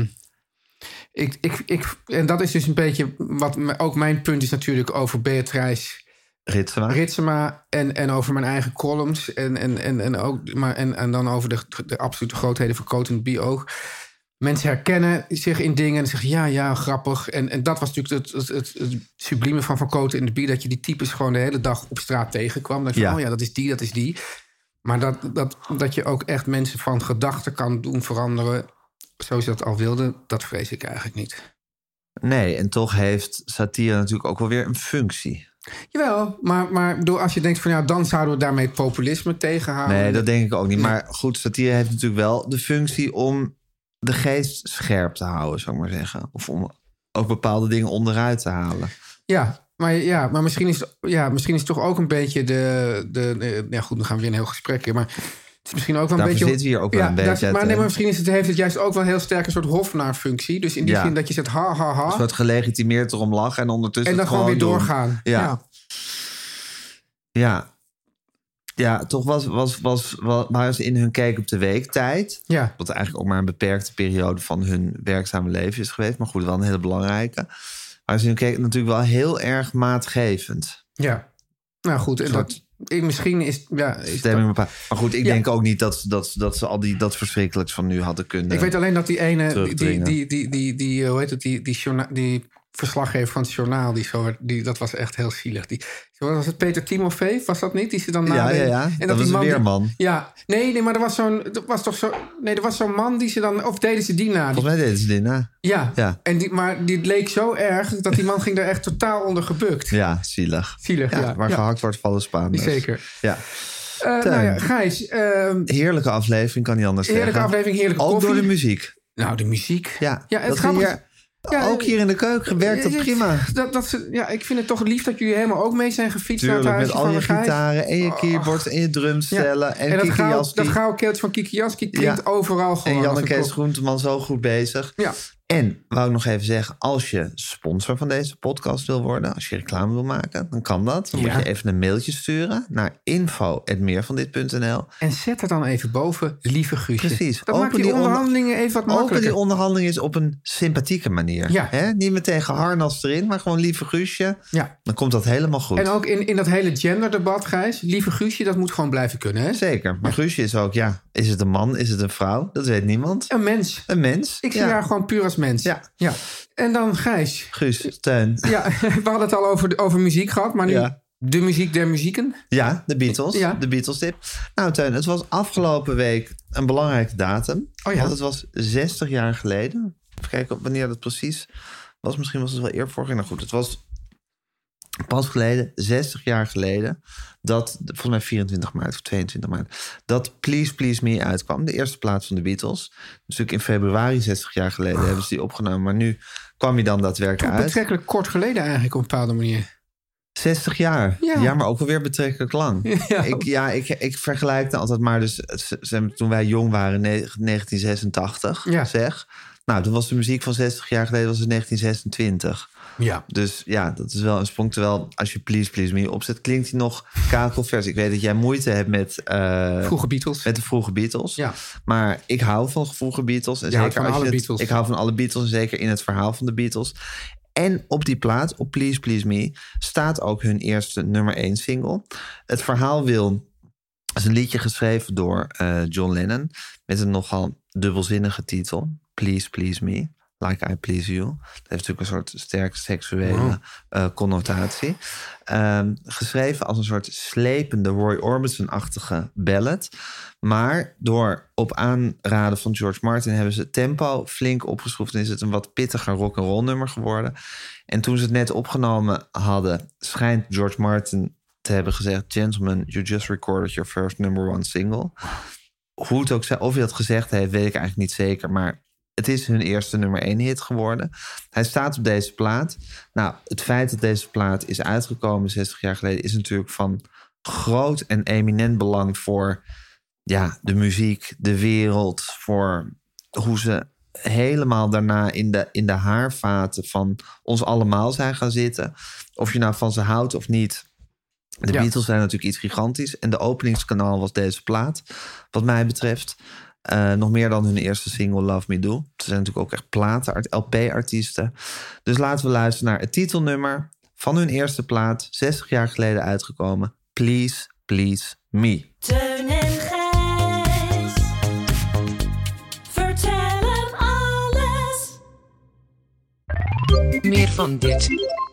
ik, ik, ik, en dat is dus een beetje wat m- ook mijn punt is natuurlijk over Beatrice Ritsema. Ritsema en, en over mijn eigen columns. En, en, en, en, ook, maar, en, en dan over de, de absolute grootheden van Coat en Bioog. Mensen herkennen zich in dingen en zeggen ja, ja, grappig. En, en dat was natuurlijk het, het, het, het sublieme van Van Cote en de Bie... dat je die types gewoon de hele dag op straat tegenkwam. Dat je Ja. van, oh ja, dat is die, dat is die. Maar dat, dat, dat je ook echt mensen van gedachten kan doen veranderen... zoals je dat al wilde, dat vrees ik eigenlijk niet. Nee, en toch heeft satire natuurlijk ook wel weer een functie. Jawel, maar, maar bedoel, als je denkt van ja, dan zouden we daarmee het populisme tegenhouden. Nee, dat denk ik ook niet. Nee. Maar goed, satire heeft natuurlijk wel de functie om de geest scherp te houden, zou ik maar zeggen. Of om ook bepaalde dingen onderuit te halen. Ja, maar, ja, maar misschien, is, ja, misschien is het toch ook een beetje de... de, de ja goed, dan gaan we weer een heel gesprek in, maar... Het is misschien ook wel een Daarvoor beetje... zitten we hier ook wel ja, een dat- beetje, Maar, nee, Teun. maar misschien is het, heeft het juist ook wel heel sterk een soort hofnaarfunctie. Dus in die Ja. zin dat je zegt ha, ha, ha. Dus wat gelegitimeerd erom lachen en ondertussen En dan het gewoon weer doen. doorgaan. Ja. Ja. Ja. Ja, toch was, was, was, was, waren ze in hun kijk op de weektijd. Ja. Wat eigenlijk ook maar een beperkte periode van hun werkzame leven is geweest. Maar goed, wel een hele belangrijke. Maar ze in hun kijk natuurlijk wel heel erg maatgevend. Ja. Nou goed, en dat, ik, misschien is... Ja, is Stemming dat, bepaald. Maar goed, ik Ja. denk ook niet dat, dat, dat ze al die, dat verschrikkelijks van nu hadden kunnen. ik weet alleen dat die ene... Die, terugdringen. die, die, die, die, eh, hoe heet het, die, die, journa- die verslaggever van het journaal... Die zo, werd- die, dat was echt heel zielig. Die, was het Peter Timofeev? Was dat niet? Die ze dan Ja, nadeed? ja, ja. En Dat was die een die- weerman. Ja. Nee, nee, maar er was zo'n... Er was toch zo... Nee, er was zo'n man die ze dan... Of deden ze die na? Die- Volgens mij deden ze dit, hè? Ja. Ja. En die, maar die leek zo erg dat die man ging daar echt totaal onder gebukt. Ja, zielig. Zielig, ja. Waar Ja. gehakt wordt, vallen Spaanders. Zeker. Ja. Eh, Teun. nou ja, Gijs. ehm, Heerlijke aflevering, kan niet anders heerlijke zeggen. aflevering, heerlijke Ook koffie. door de muziek. Nou, de muziek. Ja, Ja, het dat grappige hier, Ja, ook hier in de keuken werkt dat Ja, prima. Dat, dat ze, ja, ik vind het toch lief dat jullie helemaal ook mee zijn gefietst Tuurlijk, naar het met huisje al je van Gijs. gitaren en je keyboards en je drumstellen en, en dat Kiki gouden, Jaski. dat gouden keeltje van Kiki Jaski klinkt Ja. overal gewoon. En als Janneke een is klok. Groenteman zo goed bezig. Ja. En wou ik nog even zeggen, als je sponsor van deze podcast wil worden, als je reclame wil maken, dan kan dat. Dan Ja. moet je even een mailtje sturen naar info at meervandit punt n l. En zet er dan even boven, lieve Guusje. Precies. Dat maakt die die onder- onderhandelingen even wat Open makkelijker. die onderhandeling is op een sympathieke manier. Ja. Hè? Niet meteen geharnast erin, maar gewoon lieve Guusje. Ja. Dan komt dat helemaal goed. En ook in, in dat hele genderdebat, Gijs, lieve Guusje, dat moet gewoon blijven kunnen, hè? Zeker. Maar Guusje is ook, ja, is het een man, is het een vrouw? Dat weet niemand. Een mens. Een mens. Ik zie ja. haar gewoon puur als mens. Ja. ja. En dan Gijs. Guus, Teun. Ja, we hadden het al over, over muziek gehad, maar nu Ja. de muziek der muzieken. Ja, de Beatles. Ja. De Beatles tip. Nou, Teun, het was afgelopen week een belangrijke datum. Oh ja. Want het was zestig jaar geleden. Even kijken wanneer dat precies was. Misschien was het wel eerder vorig jaar. Nou goed, het was pas geleden, zestig jaar geleden, dat, volgens mij vierentwintig maart of tweeëntwintig maart, dat Please Please Me uitkwam. De eerste plaat van de Beatles. Dus natuurlijk in februari, zestig jaar geleden, hebben ze die opgenomen. Maar nu kwam hij dan daadwerkelijk Toch uit. betrekkelijk kort geleden eigenlijk op een bepaalde manier. zestig jaar. Ja. Ja, maar ook alweer betrekkelijk lang. Ja. Ik, ja, ik, ik vergelijk het altijd maar. Dus ze- ze- toen wij jong waren, ne- negentien zesentachtig, Ja. zeg. Nou, toen was de muziek van zestig jaar geleden was in negentien zesentwintig. Ja. Dus ja, dat is wel een sprong. Terwijl als je Please Please Me opzet, klinkt hij nog kakelvers. Ik weet dat jij moeite hebt met... Uh, vroege Beatles. Met de vroege Beatles. Ja. Maar ik hou van vroege Beatles. En je zeker van als alle je het, Beatles. Ik hou van alle Beatles en zeker in het verhaal van de Beatles. En op die plaat, op Please Please Me, staat ook hun eerste nummer één single. Het verhaal wil... Het is een liedje geschreven door uh, John Lennon met een nogal dubbelzinnige titel. Please Please Me. Like I Please You. Dat heeft natuurlijk een soort sterk seksuele wow. uh, connotatie. Um, geschreven als een soort slepende Roy Orbison-achtige ballad. Maar door op aanraden van George Martin hebben ze het tempo flink opgeschroefd en is het een wat pittiger rock'n'roll nummer geworden. En toen ze het net opgenomen hadden, schijnt George Martin te hebben gezegd: Gentlemen, you just recorded your first number one single. Hoe het ook zij, of hij dat gezegd heeft, weet ik eigenlijk niet zeker, maar het is hun eerste nummer één hit geworden. Hij staat op deze plaat. Nou, het feit dat deze plaat is uitgekomen zestig jaar geleden is natuurlijk van groot en eminent belang voor ja, de muziek, de wereld, voor hoe ze helemaal daarna in de, in de haarvaten van ons allemaal zijn gaan zitten. Of je nou van ze houdt of niet. De ja. Beatles zijn natuurlijk iets gigantisch. En de openingskanaal was deze plaat, wat mij betreft. Uh, nog meer dan hun eerste single Love Me Do. Ze zijn natuurlijk ook echt platen, L P-artiesten. Dus laten we luisteren naar het titelnummer van hun eerste plaat, zestig jaar geleden uitgekomen. Please, Please Me. Teun en Gijs. Vertel hem alles. Meer van dit.